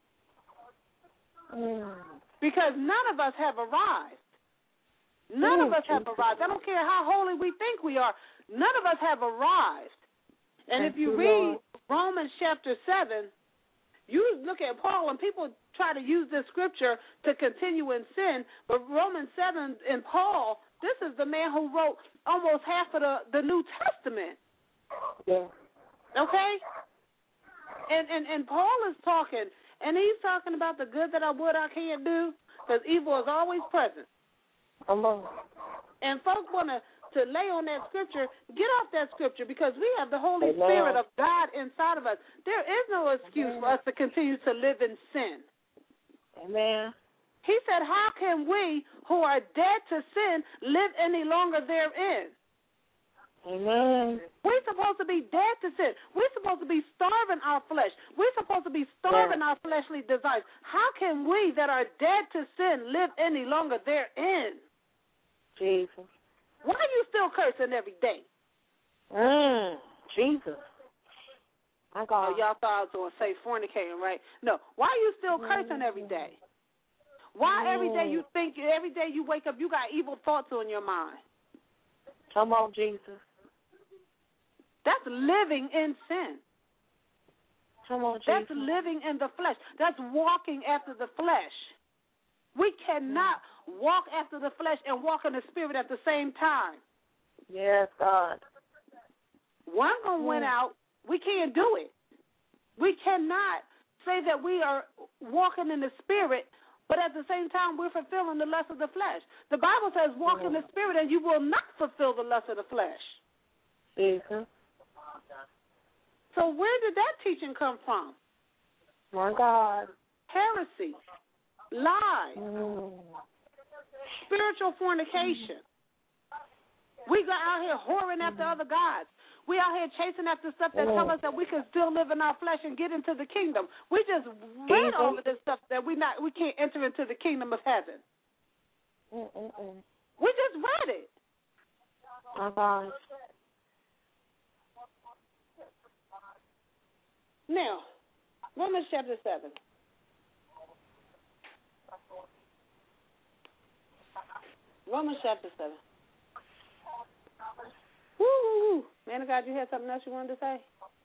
Mm. Because none of us have arrived. None Mm, of us have Jesus. arrived. I don't care how holy we think we are. None of us have arrived. And Thank if you you, read Lord. Romans chapter seven, you look at Paul, and people try to use this scripture to continue in sin, but Romans seven and Paul, this is the man who wrote almost half of the, the New Testament. Yeah. Okay? And, and and Paul is talking, and he's talking about the good that I would I can't do, because evil is always present. Come on. And folks want to to lay on that scripture, get off that scripture, because we have the Holy Amen. Spirit of God inside of us. There is no excuse Amen. for us to continue to live in sin. Amen. He said, how can we who are dead to sin live any longer therein? Amen. We're supposed to be dead to sin. We're supposed to be starving our flesh. We're supposed to be starving Yes. our fleshly desires. How can we that are dead to sin live any longer therein? Jesus. Why are you still cursing every day? Mm. Jesus. My Oh, God. y'all thought I was going to say fornicating, right? No. Why are you still cursing every day? Why every day you think, every day you wake up, you got evil thoughts on your mind? Come on, Jesus. That's living in sin. Come on, That's Jesus. living in the flesh. That's walking after the flesh. We cannot walk after the flesh and walk in the spirit at the same time. Yes, God. One going to win out. We can't do it. We cannot say that we are walking in the spirit, but at the same time we're fulfilling the lust of the flesh. The Bible says walk in the spirit and you will not fulfill the lust of the flesh. Jesus. So where did that teaching come from? My God. Heresy, lies, Mm. spiritual fornication. We go out here whoring after other gods. We out here chasing after stuff that tell us that we can still live in our flesh and get into the kingdom. We just read all of this stuff that we not we can't enter into the kingdom of heaven. Mm-mm-mm. We just read it. My God. Now, Romans chapter seven. Romans chapter seven. Woo, woo, woo. Man of God, you had something else you wanted to say?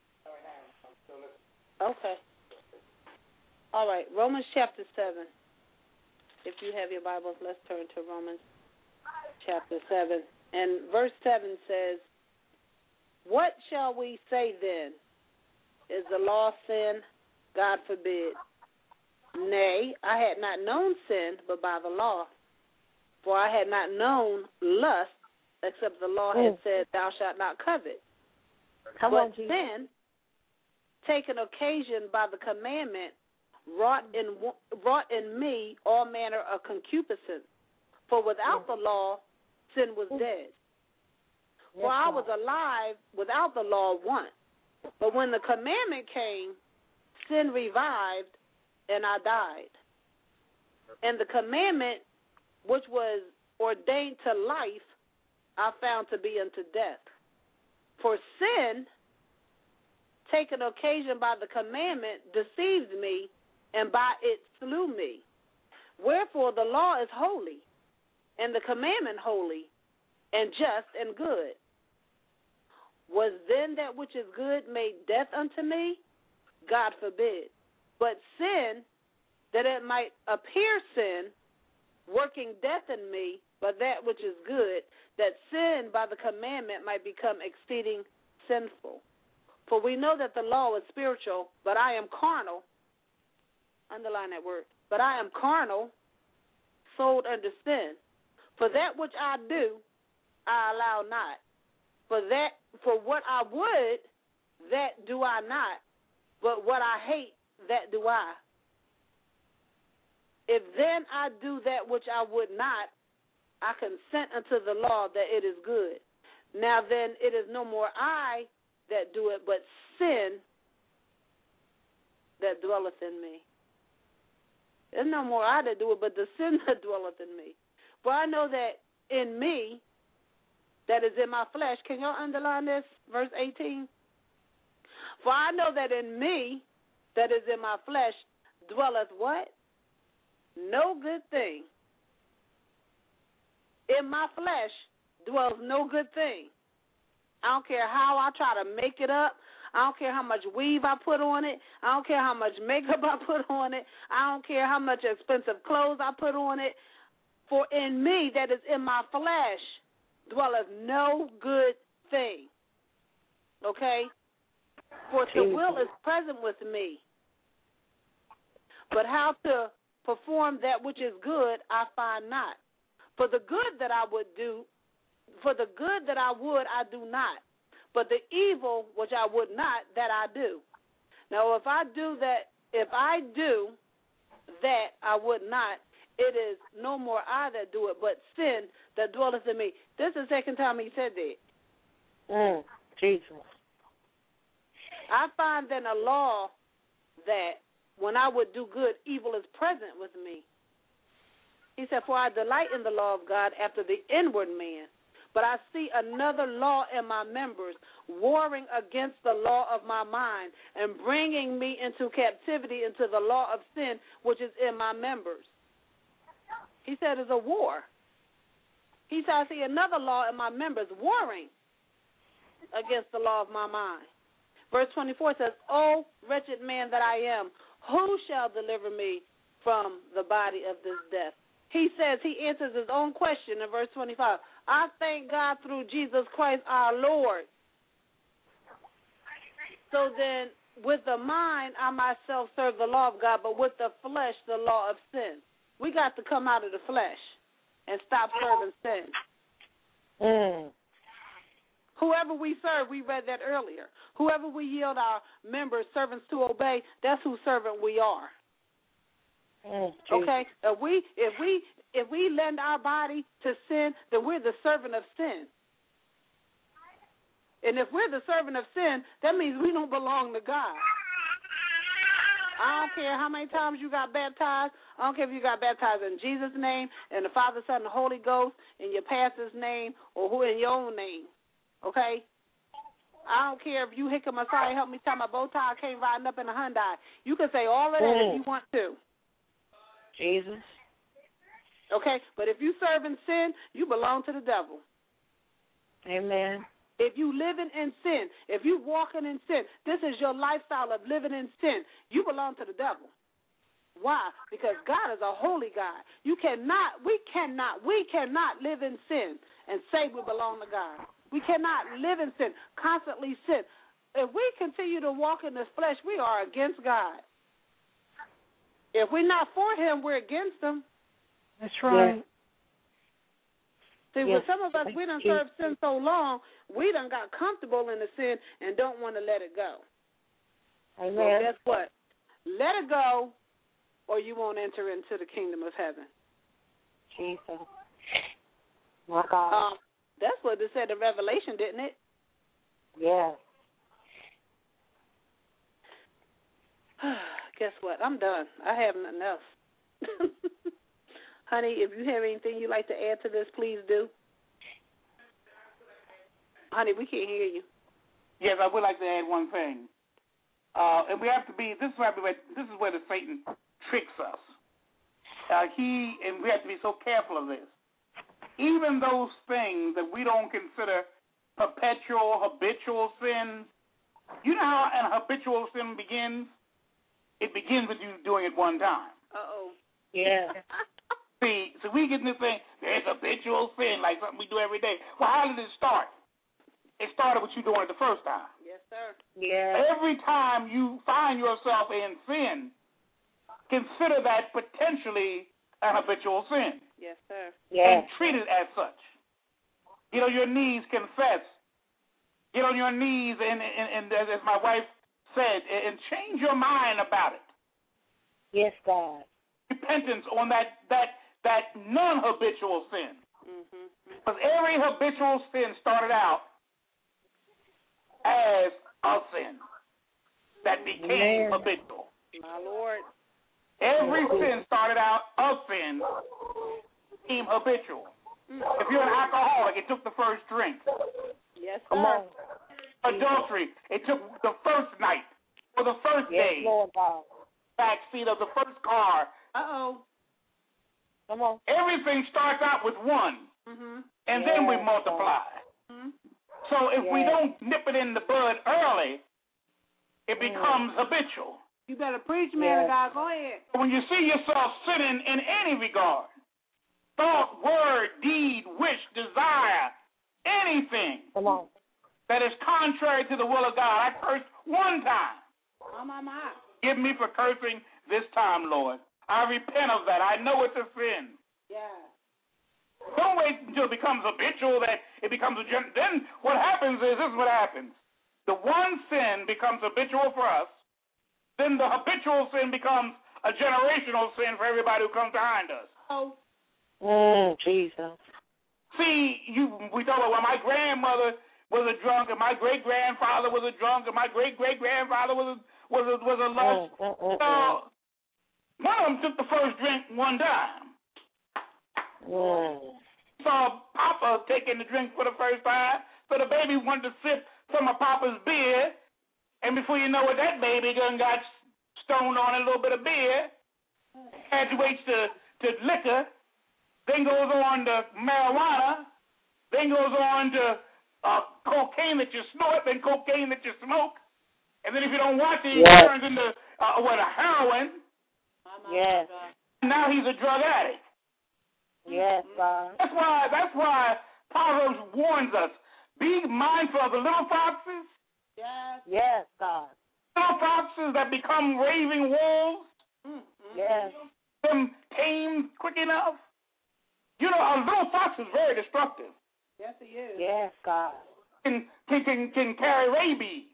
Okay. All right, Romans chapter seven. If you have your Bibles, let's turn to Romans chapter seven. And verse seven says, "What shall we say then? Is the law sin? God forbid. Nay, I had not known sin but by the law. For I had not known lust, except the law had said, thou shalt not covet. Come but on, Jesus. sin, taking occasion by the commandment, wrought in wrought in me all manner of concupiscence. For without the law, sin was dead. For I was alive without the law once. But when the commandment came, sin revived, and I died. And the commandment, which was ordained to life, I found to be unto death. For sin, taken occasion by the commandment, deceived me, and by it slew me. Wherefore the law is holy, and the commandment holy, and just and good. Was then that which is good made death unto me? God forbid. But sin, that it might appear sin, working death in me, but that which is good, that sin by the commandment might become exceeding sinful. For we know that the law is spiritual, but I am carnal. Underline that word. But I am carnal, sold under sin. For that which I do, I allow not. For that, for what I would, that do I not. But what I hate, that do I. If then I do that which I would not, I consent unto the law that it is good. Now then, it is no more I that do it, but sin that dwelleth in me. There's no more I that do it, but the sin that dwelleth in me. For I know that in me, that is in my flesh. Can y'all underline this, verse eighteen? For I know that in me, that is in my flesh, dwelleth what? No good thing. In my flesh dwells no good thing. I don't care how I try to make it up. I don't care how much weave I put on it. I don't care how much makeup I put on it. I don't care how much expensive clothes I put on it. For in me, that is in my flesh, dwelleth no good thing. Okay? For the will is present with me. But how to perform that which is good, I find not. For the good that I would do, for the good that I would, I do not. But the evil which I would not, that I do. Now, if I do that, if I do that I would not, it is no more I that do it, but sin that dwelleth in me. This is the second time he said that. Mm, Jesus. I find then a law that when I would do good, evil is present with me. He said, for I delight in the law of God after the inward man. But I see another law in my members, warring against the law of my mind and bringing me into captivity into the law of sin which is in my members. He said it's a war. He said, I see another law in my members, warring against the law of my mind. Verse twenty-four says, O wretched man that I am, who shall deliver me from the body of this death? He says, he answers his own question in verse twenty-five. I thank God through Jesus Christ our Lord. So then, with the mind, I myself serve the law of God, but with the flesh, the law of sin. We got to come out of the flesh and stop serving sin. Mm. Whoever we serve, we read that earlier. Whoever we yield our members, servants to obey, that's whose servant we are. Mm, okay? If we if we if we lend our body to sin, then we're the servant of sin. And if we're the servant of sin, that means we don't belong to God. I don't care how many times you got baptized. I don't care if you got baptized in Jesus' name, and the Father, Son, and the Holy Ghost, in your pastor's name, or who in your own name. Okay? I don't care if you Hickam Messiah help me tie my bow tie, I came riding up in a Hyundai. You can say all of that mm. if you want to. Jesus. Okay? But if you serve in sin, you belong to the devil. Amen. If you living in sin, if you walking in sin, this is your lifestyle of living in sin, you belong to the devil. Why? Because God is a holy God. You cannot, we cannot, we cannot live in sin and say we belong to God. We cannot live in sin, constantly sin. If we continue to walk in this flesh, we are against God. If we're not for him, we're against him. That's right. Yeah. See, yes. with some of us, we done served sin so long, we done got comfortable in the sin and don't want to let it go. Amen. Well, guess what? Let it go, or you won't enter into the kingdom of heaven. Jesus. My God. Um, that's what it said in Revelation, didn't it? Yes. Guess what? I'm done. I have nothing else. Honey, if you have anything you'd like to add to this, please do. Honey, we can't hear you. Yes, I would like to add one thing. Uh, and we have to be, this is where, this is where the Satan tricks us. Uh, he, and we have to be so careful of this. Even those things that we don't consider perpetual, habitual sins, you know how an habitual sin begins? It begins with you doing it one time. Uh-oh. Yeah. See, so we get this thing, there's habitual sin, like something we do every day. Well, how did it start? It started with you doing it the first time. Yes, sir. Yeah. Every time you find yourself in sin, consider that potentially an habitual sin. Yes, sir. Yeah. And treat it as such. Get on your knees, confess. Get on your knees, and, and, and as my wife said, and change your mind about it. Yes, God. Repentance on that that that non-habitual sin. Mm-hmm. Because every habitual sin started out as a sin that became Amen. habitual. My Lord. Every sin started out a sin, became habitual. If you're an alcoholic, it took the first drink. Yes, sir. Come on. Adultery, it took the first night or the first Yes, day, Lord God. backseat of the first car. Uh-oh. Come on. Everything starts out with one, Mm-hmm. and Yes, then we God. multiply. Mm-hmm. So if we Yes. don't nip it in the bud early, it becomes habitual. You better preach, man of Yes. God. Go ahead. When you see yourself sinning in any regard, thought, word, deed, wish, desire, anything Come on. that is contrary to the will of God, I cursed one time. Oh, my, my. Give me for cursing this time, Lord. I repent of that. I know it's a sin. Yeah. Don't wait until it becomes habitual, that it becomes a gen- then what happens is, this is what happens. The one sin becomes habitual for us, then the habitual sin becomes a generational sin for everybody who comes behind us. Oh. Mm, Jesus. See, you we talk about, well, my grandmother was a drunk, and my great grandfather was a drunk, and my great great grandfather was a was a was a lust. Mm, mm, mm, So one of them took the first drink one time. mm. Saw Papa taking the drink for the first time, so the baby wanted to sip some of Papa's beer, and before you know it, that baby done got stoned on a little bit of beer, graduates to, to liquor, then goes on to marijuana, then goes on to uh, cocaine that you snort, then cocaine that you smoke, and then if you don't watch it, Yes. he turns into uh, what, a heroin. Yes. Now he's a drug addict. Yes, God. That's why. That's why Proverbs warns us: be mindful of the little foxes, Yes. Yes, God. little foxes that become raving wolves. Mm-hmm. Yes. Them tamed quick enough. You know, a little fox is very destructive. Yes, he is. Yes, God. Can can can, can carry rabies,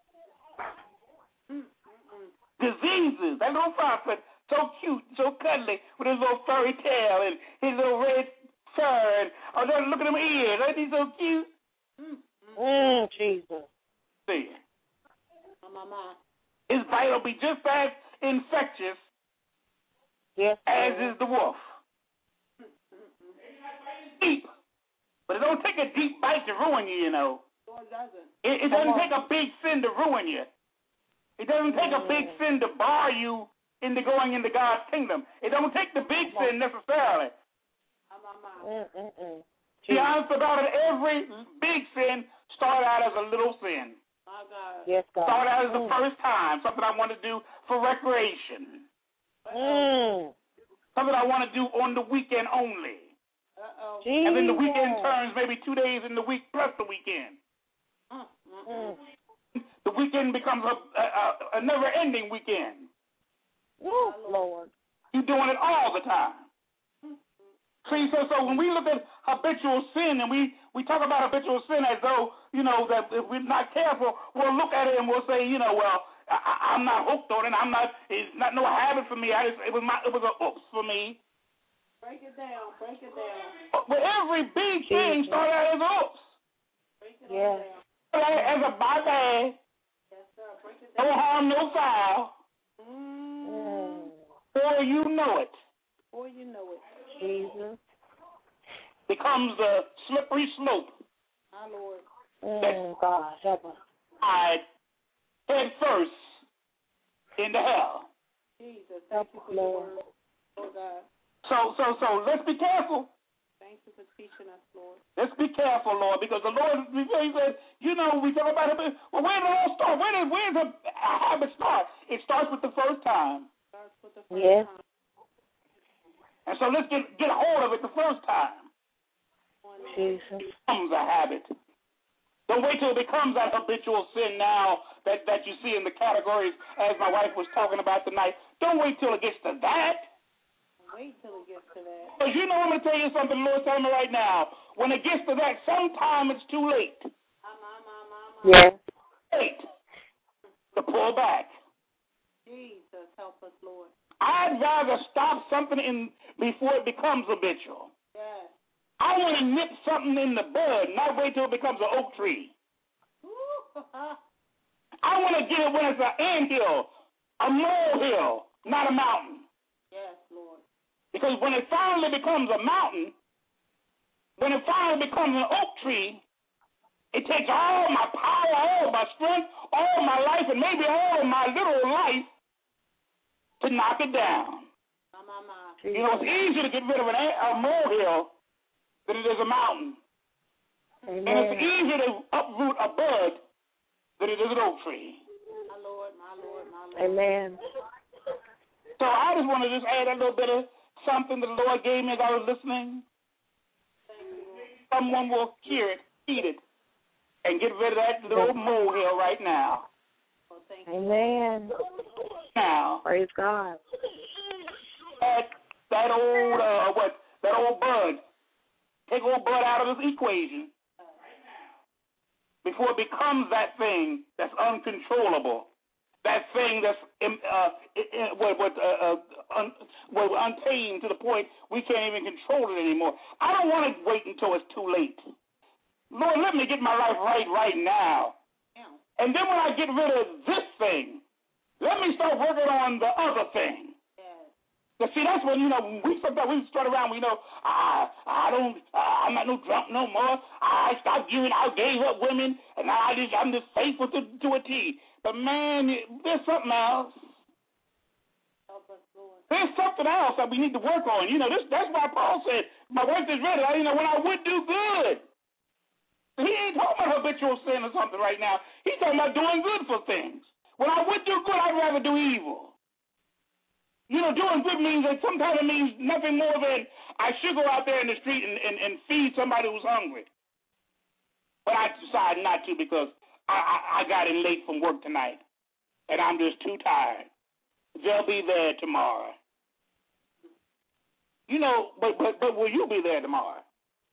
Mm-hmm. diseases. That little fox, but so cute, so cuddly, with his little furry tail and his little red fur, and oh, just look at them ears. Ain't he so cute? Mm, Jesus. See, Oh, my, my. his bite will be just as infectious Yes, as Lord. is the wolf. Deep, but it don't take a deep bite to ruin you. You know, No, it doesn't. it, it doesn't take a big sin to ruin you. It doesn't take a big sin to bar you into going into God's kingdom. It don't take the big sin necessarily. Oh, my, my. Mm, mm, mm. Be honest about it, every big sin started out as a little sin. My God. Yes, God. Started out as the Mm. first time, something I want to do for recreation. Mm. Something I want to do on the weekend only. Uh-oh. Jesus. And then the weekend turns maybe two days in the week plus the weekend. Mm. The weekend becomes a, a, a, a never-ending weekend. Woo, Lord. You're doing it all the time. See, so so when we look at habitual sin and we, we talk about habitual sin as though, you know, that if we're not careful, we'll look at it and we'll say, you know, well, I, I'm not hooked on it. I'm not. It's not no habit for me. I just, it was my. It was a oops for me. Break it down. Break it down. But every big thing started out as oops. Break it Yeah. down. As a bye bye. Yes, sir. Break it No down. harm, no foul. Mm. Before you know it, Before you know it. Jesus. becomes a slippery slope. My Lord. Mm, God, help us. I head first into hell. Jesus. Help Thank you us, for your Lord. word. Oh, God. So, so, so let's be careful. Thank you for teaching us, Lord. Let's be careful, Lord, because the Lord, he said, you know, we talk about it, but well, where did it all start? Where did where does a habit start? It starts with the first time. Starts with the first Yes. time. And so let's get get a hold of it the first time. Jesus. It becomes a habit. Don't wait till it becomes that habitual sin now that, that you see in the categories as my wife was talking about tonight. Don't wait till it gets to that. Wait till it gets to that. Because you know, I'm going to tell you something the Lord's telling me right now. When it gets to that, sometime it's too late. My, my, my, my, my. Yes. Late to pull back. Jesus, help us, Lord. I'd rather stop something in before it becomes habitual. Yes. I want to nip something in the bud, not wait till it becomes an oak tree. I want to get it when it's an anthill, a molehill, not a mountain. Yes, Lord. Because when it finally becomes a mountain, when it finally becomes an oak tree, it takes all my power, all my strength, all my life, and maybe all of my little life to knock it down. My, my, my. You know, it's easier to get rid of an, a molehill than it is a mountain. Amen. And it's easier to uproot a bud than it is an oak tree. My Lord, my Lord, my Lord. Amen. So I just want to just add a little bit of something that the Lord gave me as I was listening. Someone will hear it, feed it, and get rid of that little molehill right now. Amen. Now. Praise God. That, that old, uh, what, that old bud. Take old bud out of this equation before it becomes that thing that's uncontrollable, that thing that's uh, what, what, uh, uh, un, what, untamed to the point we can't even control it anymore. I don't want to wait until it's too late. Lord, let me get my life right right now. And then when I get rid of this thing, let me start working on the other thing. But see, that's when, you know, we sometimes we start around, we know, I, I don't, uh, I'm not no drunk no more. I stopped giving, I gave up women, and now I just, I'm just faithful to, to a T. But man, there's something else. There's something else that we need to work on. You know, this that's why Paul said, my wife is ready. You know, when I would do good. He ain't talking about habitual sin or something right now. He's talking about doing good for things. When I would do good, I'd rather do evil. You know, doing good means that sometimes it means nothing more than I should go out there in the street and, and, and feed somebody who's hungry. But I decided not to because I, I, I got in late from work tonight, and I'm just too tired. They'll be there tomorrow. You know, but but but will you be there tomorrow?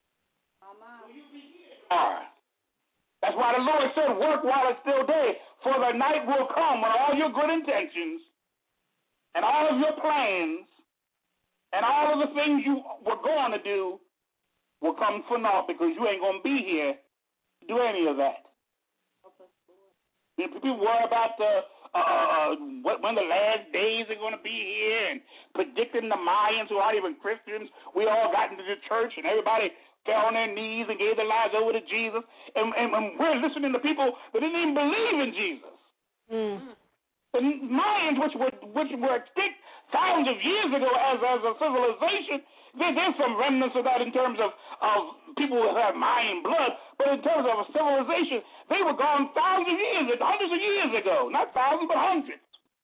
Tomorrow. That's why the Lord said, work while it's still day, for the night will come when all your good intentions and all of your plans and all of the things you were going to do will come for naught because you ain't going to be here to do any of that. You know, people worry about the, uh, what, when the last days are going to be here and predicting the Mayans who aren't even Christians. We all got into the church and everybody fell on their knees and gave their lives over to Jesus. And, and, and we're listening to people that didn't even believe in Jesus. Mm. The Mayans, which were which were extinct thousands of years ago as, as a civilization, there, there's some remnants of that in terms of, of people who have Mayan blood, but in terms of a civilization, they were gone thousands of years, hundreds of years ago. Not thousands, but hundreds.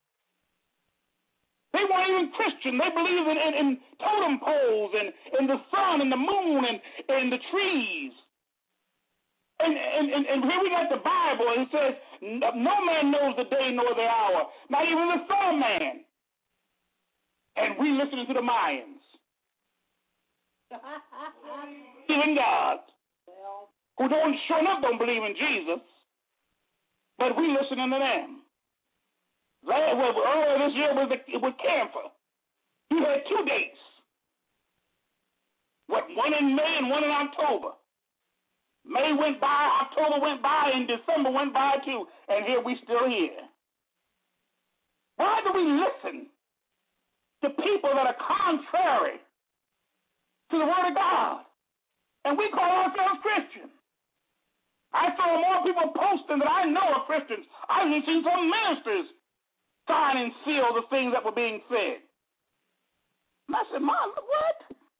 They weren't even Christian. They believed in, in, in totem poles and in the sun and the moon and, and the trees. And, and, and, and here we got the Bible, and it says, no man knows the day nor the hour, not even the Son of Man. And we listening to the Mayans. Even God, who don't sure enough don't believe in Jesus, but we listening to them. Last, well, earlier this year was the, with cancer. He had two dates. What, one in May and one in October. May went by, October went by, and December went by too, and here we still here. Why do we listen to people that are contrary to the Word of God? And we call ourselves Christians. I saw more people posting that I know are Christians. I've even seen some ministers sign and seal the things that were being said. And I said, Mom, what?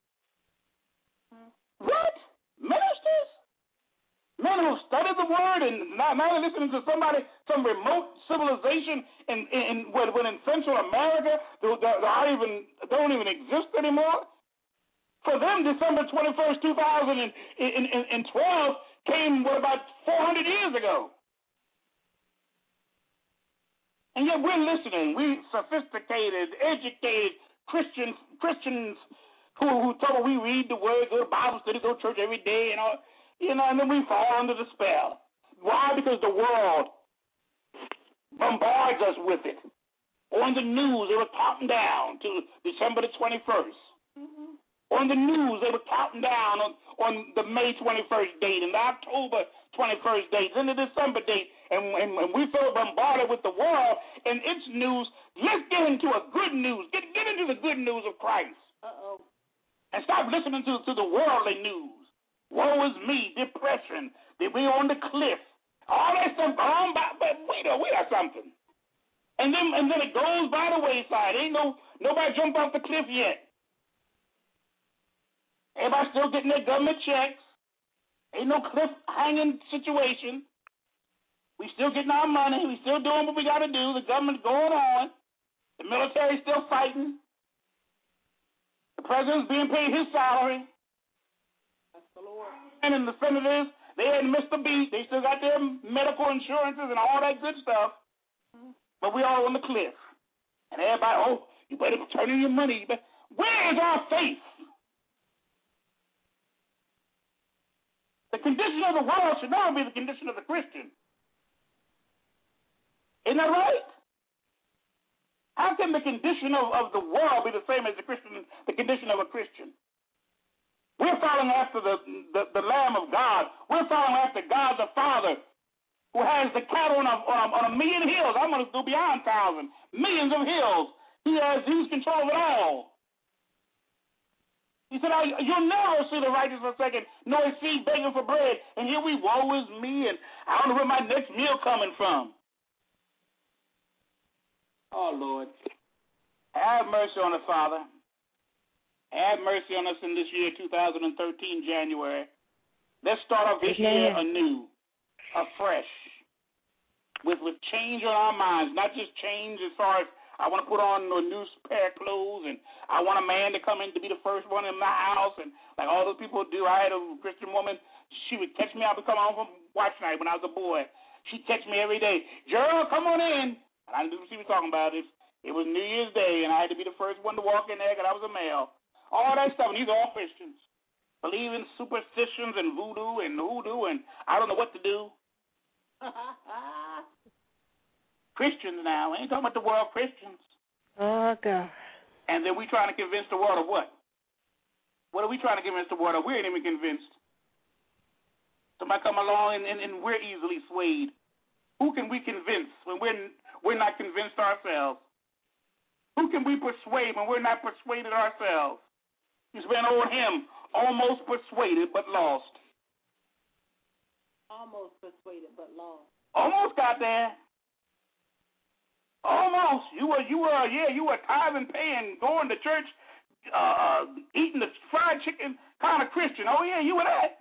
What? Ministers? Men who studied the Word and now, now they're listening to somebody, some remote civilization in, in, in when, when in Central America they, they, they even, don't even exist anymore. For them, December twenty-first, two thousand twelve came, what, about four hundred years ago. And yet we're listening. We sophisticated, educated Christians, Christians who, who told we read the Word, go to Bible study, go to church every day, and all, you know, and then we fall under the spell. Why? Because the world bombards us with it. On the news, they were counting down to December the twenty-first. Mm-hmm. On the news, they were counting down on, on the May twenty-first date and the October twenty-first date and the December date. And, and, and we feel bombarded with the world and its news. Let's get into a good news. Get, get into the good news of Christ. Uh-oh. And stop listening to, to the worldly news. Woe is me, depression, they be on the cliff. All that stuff on by, but wait a, wait a something. And then and then it goes by the wayside. Ain't no nobody jumped off the cliff yet. Everybody still getting their government checks. Ain't no cliff hanging situation. We still getting our money. We still doing what we got to do. The government's going on. The military's still fighting. The president's being paid his salary. That's the Lord. And the senators, they hadn't missed a beat. They still got their medical insurances and all that good stuff. Mm-hmm. But we all on the cliff. And everybody, oh, you better turn in your money. You better. Where is our faith? The condition of the world should never be the condition of the Christian. Isn't that right? How can the condition of, of the world be the same as the Christian, the condition of a Christian? We're following after the, the, the Lamb of God. We're following after God the Father, who has the cattle on a, on a, on a million hills. I'm going to go beyond thousand. Millions of hills. He has he's control of it all. He said, you'll never see the righteous forsaken, nor his seed begging for bread. And here we, woe is me, and I don't know where my next meal coming from. Oh, Lord. Have mercy on us, Father. Have mercy on us in this year, two thousand thirteen, January. Let's start off this Amen. year anew, afresh, with, with change on our minds, not just change as far as I want to put on a new pair of clothes, and I want a man to come in to be the first one in my house, and like all those people do. I had a Christian woman. She would catch me. I would come home from watch night when I was a boy. She'd catch me every day. Gerald, come on in. And I knew what she was talking about. It, it was New Year's Day, and I had to be the first one to walk in there because I was a male. All that stuff, and these are all Christians. Believe in superstitions and voodoo and hoodoo, and I don't know what to do. Christians now. We ain't talking about the world, Christians. Oh, God. And then we trying to convince the world of what? What are we trying to convince the world of? We ain't even convinced. Somebody come along and, and, and we're easily swayed. Who can we convince when we're, we're not convinced ourselves? Who can we persuade when we're not persuaded ourselves? He's been old hymn, almost persuaded but lost. Almost persuaded but lost. Almost got there. Almost. You were, you were, yeah, you were tithing, paying, going to church, uh, eating the fried chicken kind of Christian. Oh, yeah, you were that.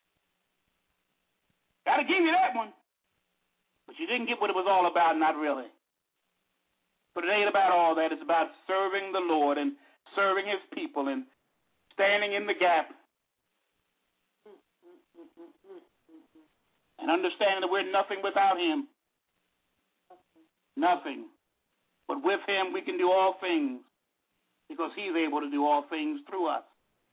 Got to give you that one. But you didn't get what it was all about, not really. But it ain't about all that. It's about serving the Lord and serving his people and standing in the gap and understanding that we're nothing without him. Nothing. But with him we can do all things because he's able to do all things through us.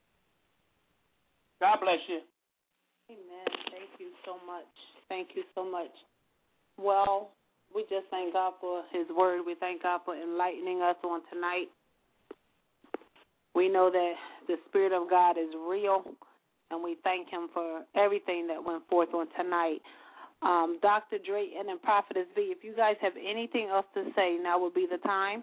God bless you. Amen. Thank you so much. Thank you so much. Well, we just thank God for his word. We thank God for enlightening us on tonight. We know that the Spirit of God is real, and we thank him for everything that went forth on tonight. Um, Doctor Drayton and Prophetess V, if you guys have anything else to say, now would be the time.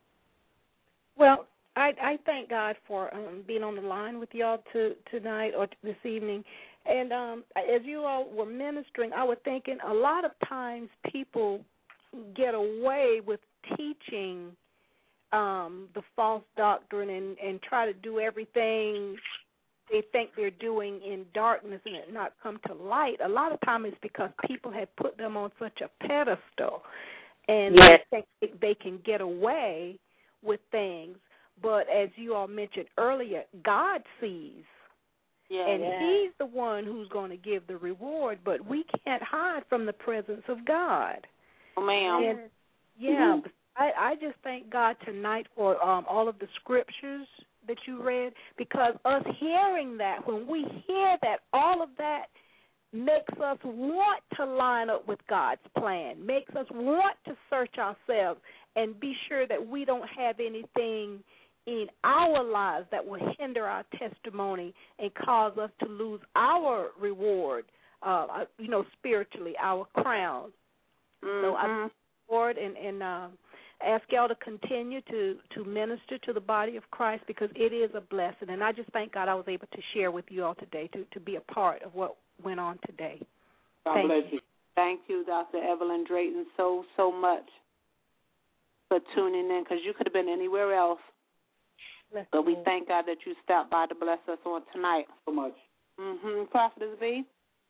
Well, I, I thank God for um, being on the line with y'all to, tonight or this evening. And um, as you all were ministering, I was thinking a lot of times people get away with teaching um, the false doctrine and, and try to do everything they think they're doing in darkness and it not come to light. A lot of times it's because people have put them on such a pedestal and yes. they think they can get away with things. But as you all mentioned earlier, God sees. Yeah, and yeah. he's the one who's going to give the reward, but we can't hide from the presence of God. Oh, ma'am. And, yeah, mm-hmm. I, I just thank God tonight for um, all of the scriptures that you read, because us hearing that, when we hear that, all of that makes us want to line up with God's plan, makes us want to search ourselves and be sure that we don't have anything in our lives that will hinder our testimony and cause us to lose our reward, uh, you know, spiritually, our crown. Mm-hmm. So I Lord and, and uh, ask y'all to continue to, to minister to the body of Christ, because it is a blessing. And I just thank God I was able to share with you all today, to, to be a part of what went on today. God thank bless you. you. Thank you, Doctor Evelyn Drayton, so, so much for tuning in, because you could have been anywhere else. Bless but we you. thank God that you stopped by to bless us on tonight. So much. Mm-hmm. Prophetess V?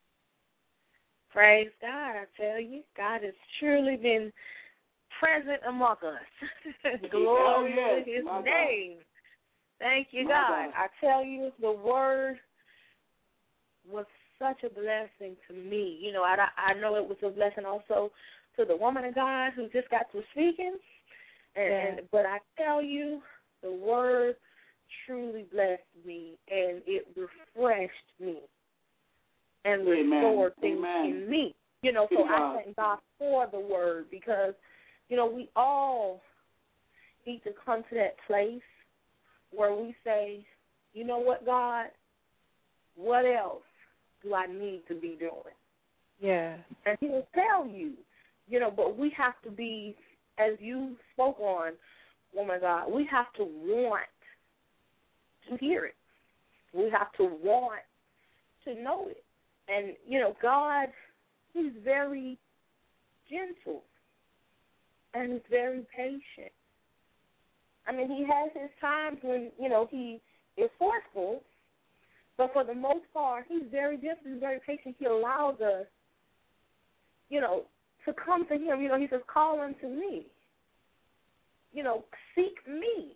Praise God, I tell you. God has truly been present among us. Glory oh, yes. to his My name. God. Thank you, My God. God. I tell you, the word was such a blessing to me. You know, I, I know it was a blessing also to the woman of God who just got to speaking. And, yeah. and But I tell you, the word truly blessed me, and it refreshed me and restored things Amen. in me. You know, so I thank God for the word, because, you know, we all need to come to that place where we say, you know what, God, what else do I need to be doing? Yeah. And he will tell you, you know, but we have to be, as you spoke on, woman of God, we have to want to hear it. We have to want to know it. And, you know, God, he's very gentle and he's very patient. I mean, he has his times when, you know, he is forceful, but for the most part, he's very gentle, he's very patient. He allows us, you know, to come to him. You know, he says, call unto me. You know, seek me.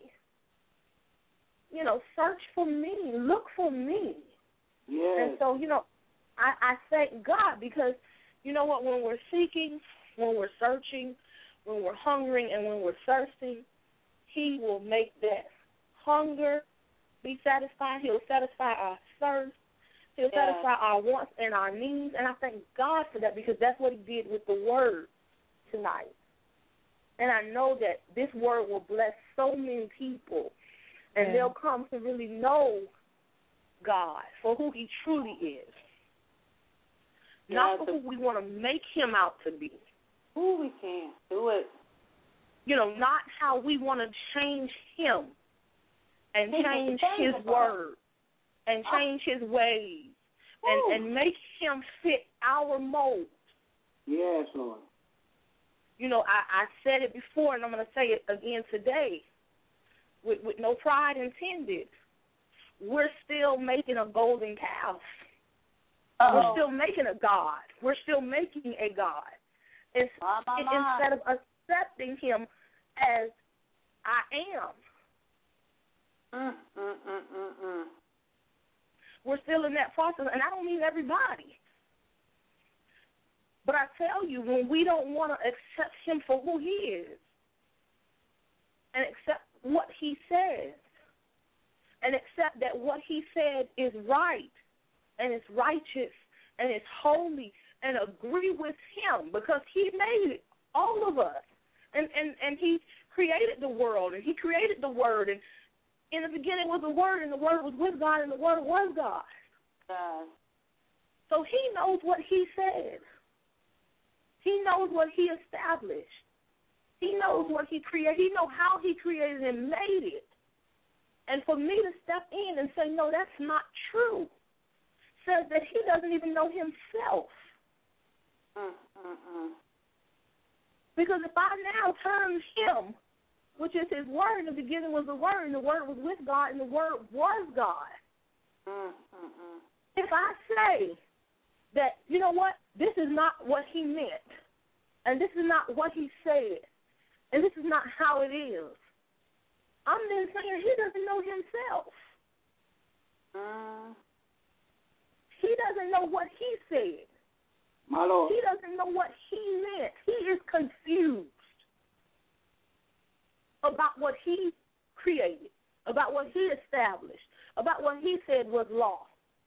You know, search for me. Look for me. Yes. And so, you know, I, I thank God, because, you know what, when we're seeking, when we're searching, when we're hungering, and when we're thirsting, he will make that hunger be satisfied. He'll satisfy our thirst. He'll Yeah. satisfy our wants and our needs. And I thank God for that, because that's what he did with the word tonight. And I know that this word will bless so many people, and Yeah. they'll come to really know God for who he truly is, Yeah, not for the, who we want to make him out to be. Ooh, we can do it. You know, not how we want to change him and change his word and change his ways and, and make him fit our mold. Yes, Lord. You know, I, I said it before, and I'm going to say it again today, with, with no pride intended. We're still making a golden calf. Uh-oh. We're still making a God. We're still making a God. It's, my, my, it, my. Instead of accepting him as I am. Mm, mm, mm, mm, mm. We're still in that process, and I don't mean everybody. But I tell you, when we don't want to accept him for who he is and accept what he says and accept that what he said is right and it's righteous and it's holy and agree with him because he made all of us. And, and, and he created the world, and he created the Word. And in the beginning was the Word, and the Word was with God, and the Word was God. God. So he knows what he said. He knows what he established. He knows what he created. He knows how he created and made it. And for me to step in and say, no, that's not true, says that he doesn't even know himself. Mm, mm, mm. Because if I now turn him, which is his word, in the beginning was the word, and the word was with God, and the word was God. Mm, mm, mm. If I say that, you know what, this is not what he meant, and this is not what he said, and this is not how it is, I'm then saying he doesn't know himself. Mm. He doesn't know what he said. My Lord. He doesn't know what he meant. He is confused about what he created, about what he established, about what he said was law.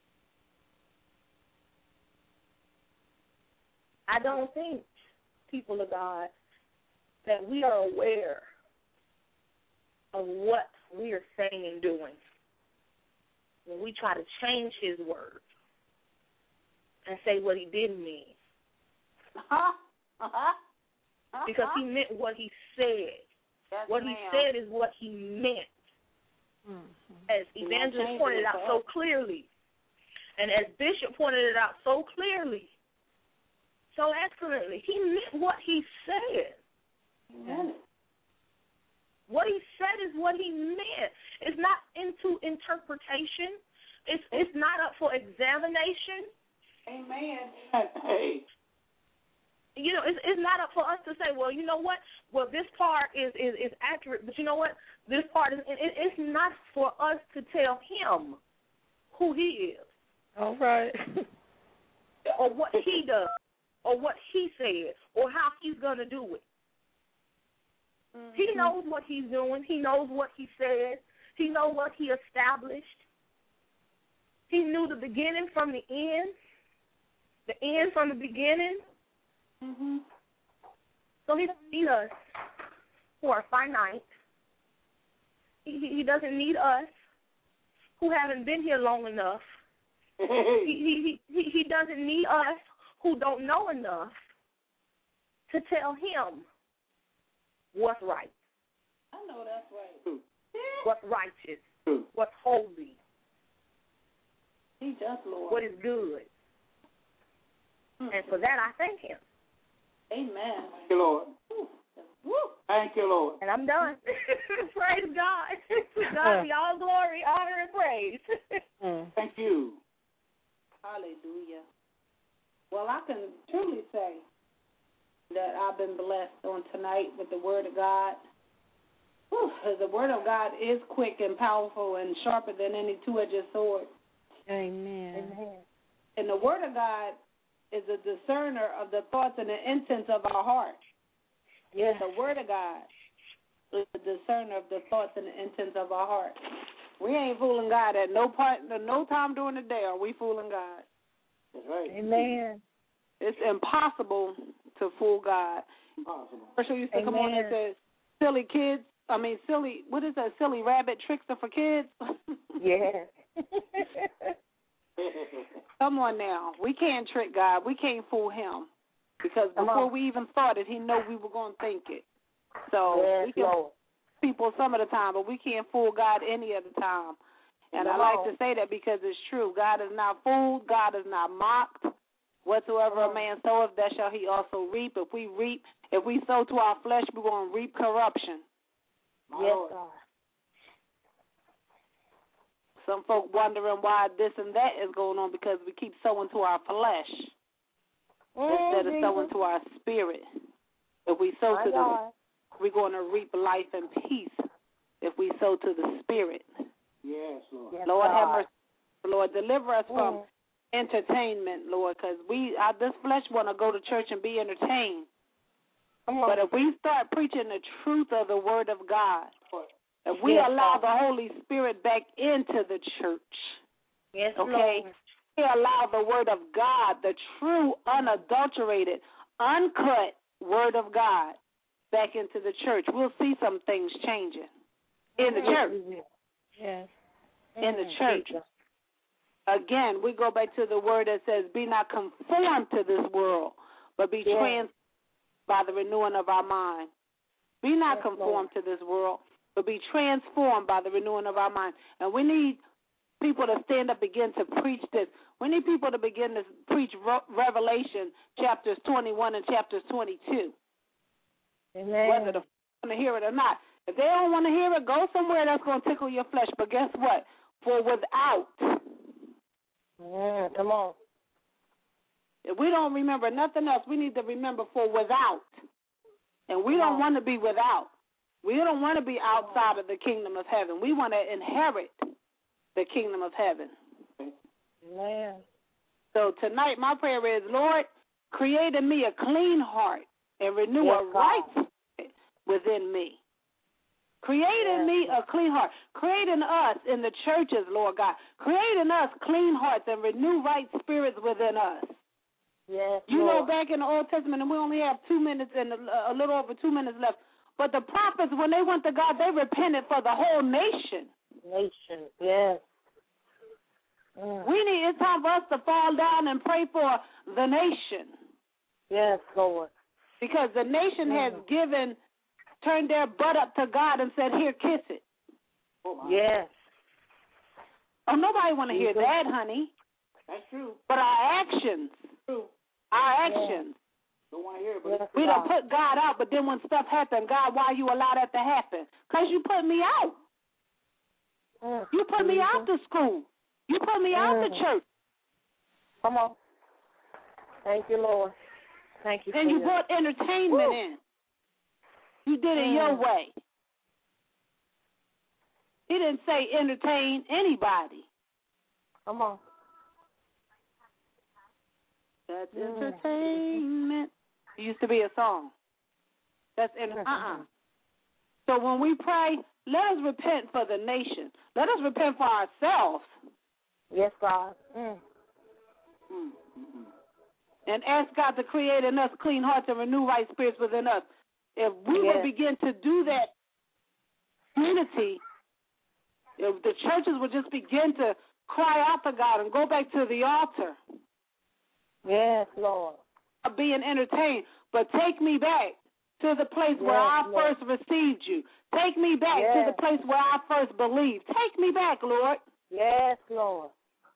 I don't think, people of God, that we are aware of what we are saying and doing when we try to change his word and say what he didn't mean. Uh-huh. Uh-huh. Uh-huh. Because he meant what he said. Yes, what ma'am. he said is what he meant. Mm-hmm. As Evangelist pointed out so clearly, and as Bishop pointed it out so clearly, so excellently, he meant what he said. He meant it. What he said is what he meant. It's not into interpretation. It's it's not up for examination. Amen. Hey. You know, it's it's not up for us to say, well, you know what? Well, this part is, is, is accurate, but you know what? This part is. It, it's not for us to tell him who he is. All right. Or what he does, or what he said, or how he's gonna do it. Mm-hmm. He knows what he's doing. He knows what he said. He knows what he established. He knew the beginning from the end, the end from the beginning. Mm-hmm. So he doesn't need us who are finite. He, he doesn't need us who haven't been here long enough. He, he, he, he doesn't need us who don't know enough to tell him what's right. I know that's right. What's righteous. True. What's holy. He just, Lord. What is good. Mm-hmm. And for that, I thank him. Amen. Thank you, Lord. Woo. Thank you, Lord. And I'm done. Praise God. To God be all glory, honor, and praise. Mm. Thank you. Hallelujah. Well, I can truly say that I've been blessed on tonight with the Word of God. Whew, the Word of God is quick and powerful and sharper than any two-edged sword. Amen. Amen. And the Word of God is a discerner of the thoughts and the intents of our heart. Yes. The Word of God is a discerner of the thoughts and the intents of our heart. We ain't fooling God at no part, no time during the day are we fooling God. That's right. Amen. It's impossible to fool God. Impossible. Marshall used to come on and say, silly kids, I mean, silly, what is that, silly rabbit trickster for kids? Yeah. Come on now. We can't trick God. We can't fool him. Because before we even started, he knew we were going to think it. So yes, we can Lord. fool people some of the time, but we can't fool God any of the time. And no. I like to say that because it's true. God is not fooled. God is not mocked. Whatsoever a man soweth, that shall he also reap. If we reap, if we sow to our flesh, we're going to reap corruption. My yes, Lord. God. Some folk wondering why this and that is going on because we keep sowing to our flesh mm-hmm. instead of sowing to our spirit. If we sow My to God. the, we're going to reap life and peace. If we sow to the spirit, yes, Lord. Yes, Lord God. have mercy, Lord, deliver us mm. from entertainment, Lord, because we, our, this flesh want to go to church and be entertained. But if we start preaching the truth of the Word of God, if we yes, allow God. the Holy Spirit back into the church, yes, okay, Lord. we allow the Word of God, the true, unadulterated, uncut, word of God back into the church, we'll see some things changing in the church. Yes. In the church. Again, we go back to the word that says, be not conformed to this world, but be yes. transformed by the renewing of our mind. Be not yes, conformed Lord. to this world, but be transformed by the renewing of our mind. And we need people to stand up, begin to preach this. We need people to begin to preach Revelation chapters twenty-one and chapters twenty-two. Amen. Whether they want to hear it or not. If they don't want to hear it, go somewhere that's going to tickle your flesh. But guess what? For without. Mm, come on. If we don't remember nothing else, we need to remember for without. And we don't want to be without. We don't want to be outside of the kingdom of heaven. We want to inherit the kingdom of heaven. Amen. So tonight, my prayer is, Lord, create in me a clean heart and renew yes, a right spirit within me. Create yes. in me a clean heart. Create in us, in the churches, Lord God. Create in us clean hearts and renew right spirits within us. Yes, you Lord. know, back in the Old Testament, and we only have two minutes and a, a little over two minutes left, but the prophets, when they went to God, they repented for the whole nation. Nation, yes. Mm. We need, it's time for us to fall down and pray for the nation. Yes, Lord. Because the nation mm. has given, turned their butt up to God and said, here, kiss it. Oh, yes. Oh, nobody want to hear that, honey. That's true. But our actions, true. our actions. Yes. Don't want to hear it, but yes, we God. don't put God out, but then when stuff happens, God, why you allow that to happen? Because you put me out. Mm. You put me out to school. You put me mm. out to church. Come on. Thank you, Lord. Thank you. And you that. brought entertainment Woo. in. You did it mm. your way. He didn't say entertain anybody. Come on. That's mm. entertainment. It used to be a song. That's in uh-uh. So when we pray, let us repent for the nation. Let us repent for ourselves. Yes, God. Mm. Mm-hmm. And ask God to create in us clean hearts and renew right spirits within us. If we yes. would begin to do that unity, if the churches would just begin to cry out to God and go back to the altar. Yes, Lord. Being entertained, but take me back to the place yes, where I Lord. first received you. Take me back yes. to the place where I first believed. Take me back, Lord. Yes, Lord.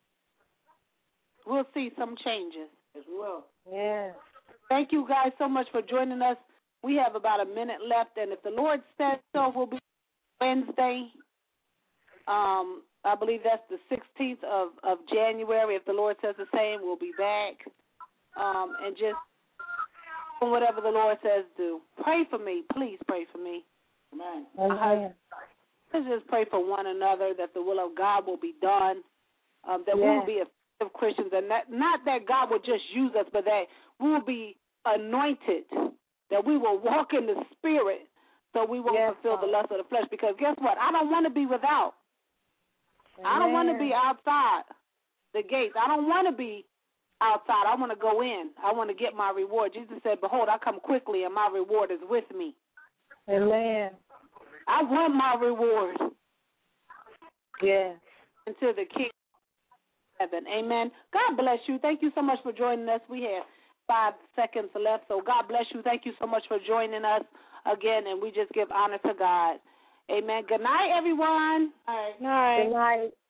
We'll see some changes. Yes, we will. Yes. Thank you guys so much for joining us. We have about a minute left, and if the Lord says so, we'll be Wednesday. Um, I believe that's the sixteenth of, of January. If the Lord says the same, we'll be back. Um, and just whatever the Lord says, do. Pray for me. Please pray for me. Amen. Amen. Let's just pray for one another that the will of God will be done, um, that yes. we will be effective Christians, and that, not that God will just use us, but that we will be anointed, that we will walk in the Spirit so we won't yes, fulfill God. the lust of the flesh. Because guess what? I don't want to be without. Amen. I don't want to be outside the gates. I don't want to be outside. I want to go in. I want to get my reward. Jesus said, behold, I come quickly, and my reward is with me. Amen. I want my reward. Yes. Into the kingdom of heaven. Amen. God bless you. Thank you so much for joining us. We have five seconds left, so God bless you. Thank you so much for joining us again, and we just give honor to God. Amen. Good night, everyone. All right. Night. Good night.